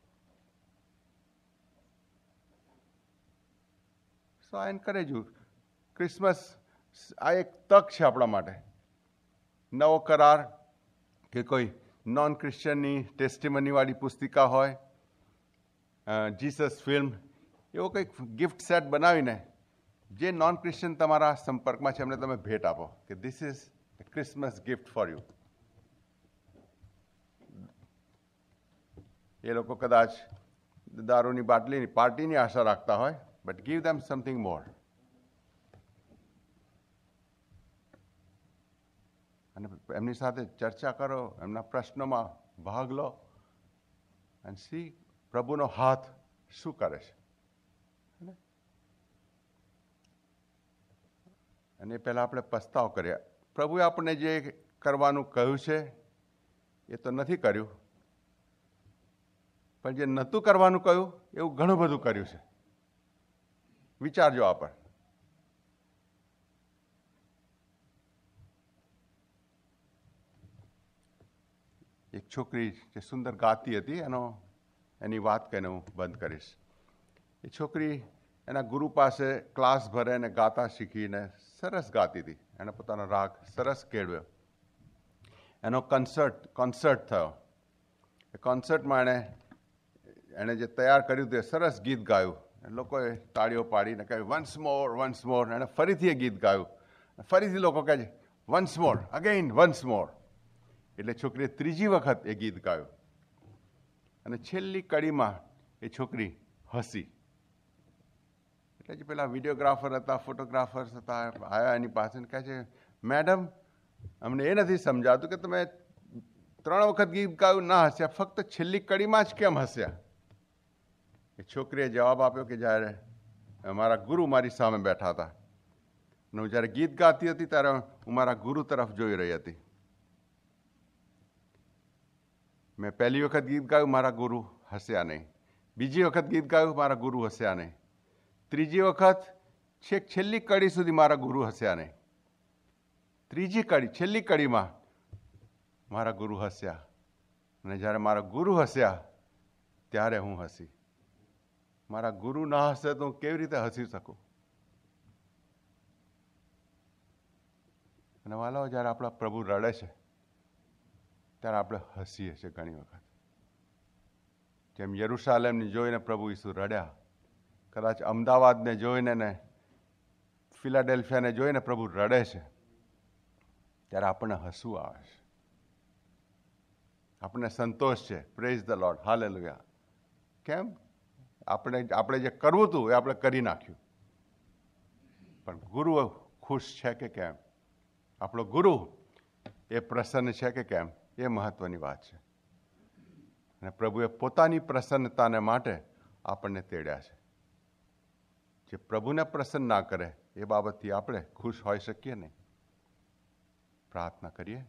So I encourage you. Christmas આ એક તક છે આપણા માટે. નવો કરાર કે કોઈ નોન ક્રિશ્ચનની ટેસ્ટિમનીવાળી પુસ્તિકા હોય, જીસસ ફિલ્મ, એવો કંઈક ગિફ્ટ સેટ બનાવીને જે નોન ક્રિશ્ચન તમારા સંપર્કમાં છે એમને તમે ભેટ આપો કે this is a Christmas gift for you. એ લોકો કદાચ દારૂની બાટલીની પાર્ટીની આશા રાખતા હોય, but give them something more. અને એમની સાથે ચર્ચા કરો, એમના પ્રશ્નોમાં ભાગ લો અને સી પ્રભુનો હાથ શું કરે છે. અને પહેલાં આપણે પસ્તાવ કર્યા. પ્રભુએ આપણને જે કરવાનું કહ્યું છે એ તો નથી કર્યું, પણ જે નહોતું કરવાનું કહ્યું એવું ઘણું બધું કર્યું છે. વિચારજો આ પર. એક છોકરી જે સુંદર ગાતી હતી, એનો એની વાત કહીને હું બંધ કરીશ. એ છોકરી એના ગુરુ પાસે ક્લાસ ભરે અને ગાતા શીખીને સરસ ગાતી હતી. એણે પોતાનો રાગ સરસ કેળવ્યો. એનો કન્સર્ટ કોન્સર્ટ થયો. એ કોન્સર્ટમાં એણે એણે જે તૈયાર કર્યું તે સરસ ગીત ગાયું. લોકોએ તાળીઓ પાડીને કહ્યું વન્સ મોર વન્સ મોર. એણે ફરીથી એ ગીત ગાયું. ફરીથી લોકો કહે છે once more again once more. એટલે છોકરીએ ત્રીજી વખત એ ગીત ગાયું અને છેલ્લી કડીમાં એ છોકરી હસી. એટલે જે પેલા વિડીયોગ્રાફર હતા, ફોટોગ્રાફર્સ હતા, આવ્યા એની પાસે કહે છે મેડમ, અમને એ નથી સમજાતું કે તમે ત્રણ વખત ગીત ગાયું ના હસ્યા, ફક્ત છેલ્લી કડીમાં જ કેમ હસ્યા? એ છોકરીએ જવાબ આપ્યો કે જ્યારે મારા ગુરુ મારી સામે બેઠા હતા અને હું જ્યારે ગીત ગાતી હતી ત્યારે હું મારા ગુરુ તરફ જોઈ રહી હતી. મેં પહેલી વખત ગીત ગાયું, મારા ગુરુ હસ્યા નહીં. બીજી વખત ગીત ગાયું, મારા ગુરુ હસ્યા નહીં. ત્રીજી વખત છેક છેલ્લી કડી સુધી મારા ગુરુ હસ્યા નહીં. ત્રીજી કડી છેલ્લી કડીમાં મારા ગુરુ હસ્યા અને જ્યારે મારા ગુરુ હસ્યા ત્યારે હું હસી. મારા ગુરુ ના હસે તો હું કેવી રીતે હસી શકું? અને વાલાઓ, જ્યારે આપણા પ્રભુ રડે છે ત્યારે આપણે હસીએ છીએ ઘણી વખત. જેમ યરુશાલેમને જોઈને પ્રભુ ઈસુ રડ્યા, કદાચ અમદાવાદને જોઈને ને ફિલાડેલ્ફિયાને જોઈને પ્રભુ રડે છે, ત્યારે આપણને હસવું આવે છે, આપણને સંતોષ છે. Praise the Lord, hallelujah. કેમ? આપણે આપણે જે કરવું હતું એ આપણે કરી નાખ્યું. પણ ગુરુ ખુશ છે કે કેમ? આપણો ગુરુ એ પ્રસન્ન છે કે કેમ? એ મહત્વની વાત છે. અને પ્રભુએ પોતાની પ્રસન્નતાને માટે આપણને તેડ્યા છે. જે પ્રભુને પ્રસન્ન ના કરે એ બાબતથી આપણે ખુશ હોઈ શકીએ નહીં. પ્રાર્થના કરીએ.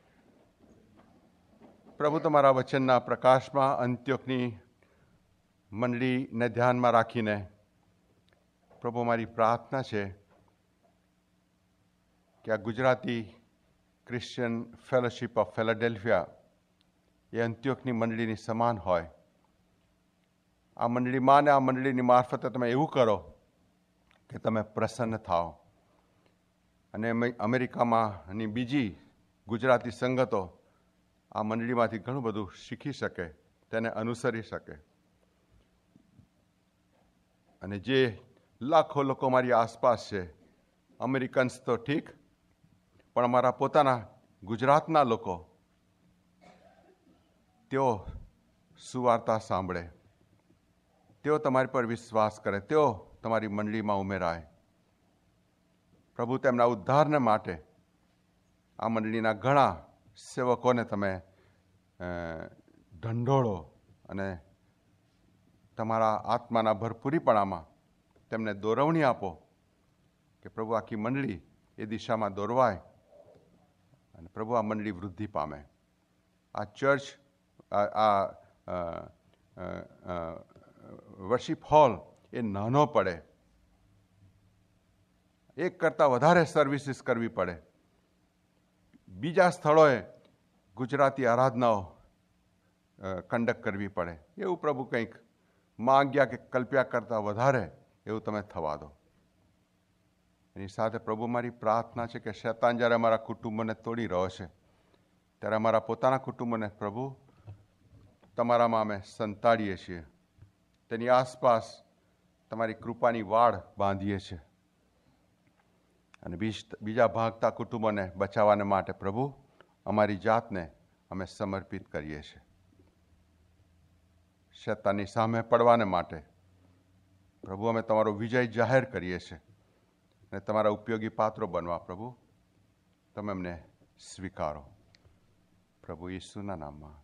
પ્રભુ, તમારા વચનના પ્રકાશમાં અંત્યોકની મંડળીને ધ્યાનમાં રાખીને પ્રભુ, મારી પ્રાર્થના છે કે આ Gujarati Christian fellowship of Philadelphia એ અંત્યોકની મંડળીની સમાન હોય. આ મંડળીમાં ને આ મંડળીની મારફતે તમે એવું કરો કે તમે પ્રસન્ન થાઓ અને અમેરિકામાં અને બીજી ગુજરાતી સંગતો આ મંડળીમાંથી ઘણું બધું શીખી શકે, તેને અનુસરી શકે. અને જે લાખો લોકો મારી આસપાસ છે, અમેરિકન્સ તો ઠીક, પણ અમારા પોતાના ગુજરાતના લોકો, તેઓ સુવાર્તા સાંભળે, તેઓ તમારી પર વિશ્વાસ કરે, તેઓ તમારી મંડળીમાં ઉમેરાય. પ્રભુ, તેમના ઉદ્ધારને માટે આ મંડળીના ઘણા સેવકોને તમે ઢંઢોળો અને તમારા આત્માના ભરપૂરીપણામાં તેમને દોરવણી આપો કે પ્રભુ, આખી મંડળી એ દિશામાં દોરવાય અને પ્રભુ, આ મંડળી વૃદ્ધિ પામે. આ ચર્ચ, આ વર્શિપ હોલ એ નાનો પડે, એક કરતાં વધારે સર્વિસીસ કરવી પડે, બીજા સ્થળોએ ગુજરાતી આરાધનાઓ કંડક્ટ કરવી પડે, એવું પ્રભુ કંઈક માંગ્યા કે કલ્પ્યા કરતાં વધારે એવું તમે થવા દો. એની સાથે પ્રભુ મારી પ્રાર્થના છે કે શૈતાન જ્યારે અમારા કુટુંબોને તોડી રહ્યો છે ત્યારે અમારા પોતાના કુટુંબોને પ્રભુ તમારામાં અમે સંતાડીએ છીએ, તેની આસપાસ તમારી કૃપાની વાડ બાંધીએ છીએ અને બીજા ભાગતા કુટુંબોને બચાવવાને માટે પ્રભુ અમારી જાતને અમે સમર્પિત કરીએ છીએ. શૈતાનની સામે પડવાને માટે પ્રભુ અમે તમારો વિજય જાહેર કરીએ છીએ અને તમારા ઉપયોગી પાત્રો બનવા પ્રભુ તમે અમને સ્વીકારો. પ્રભુ ઈસુના નામમાં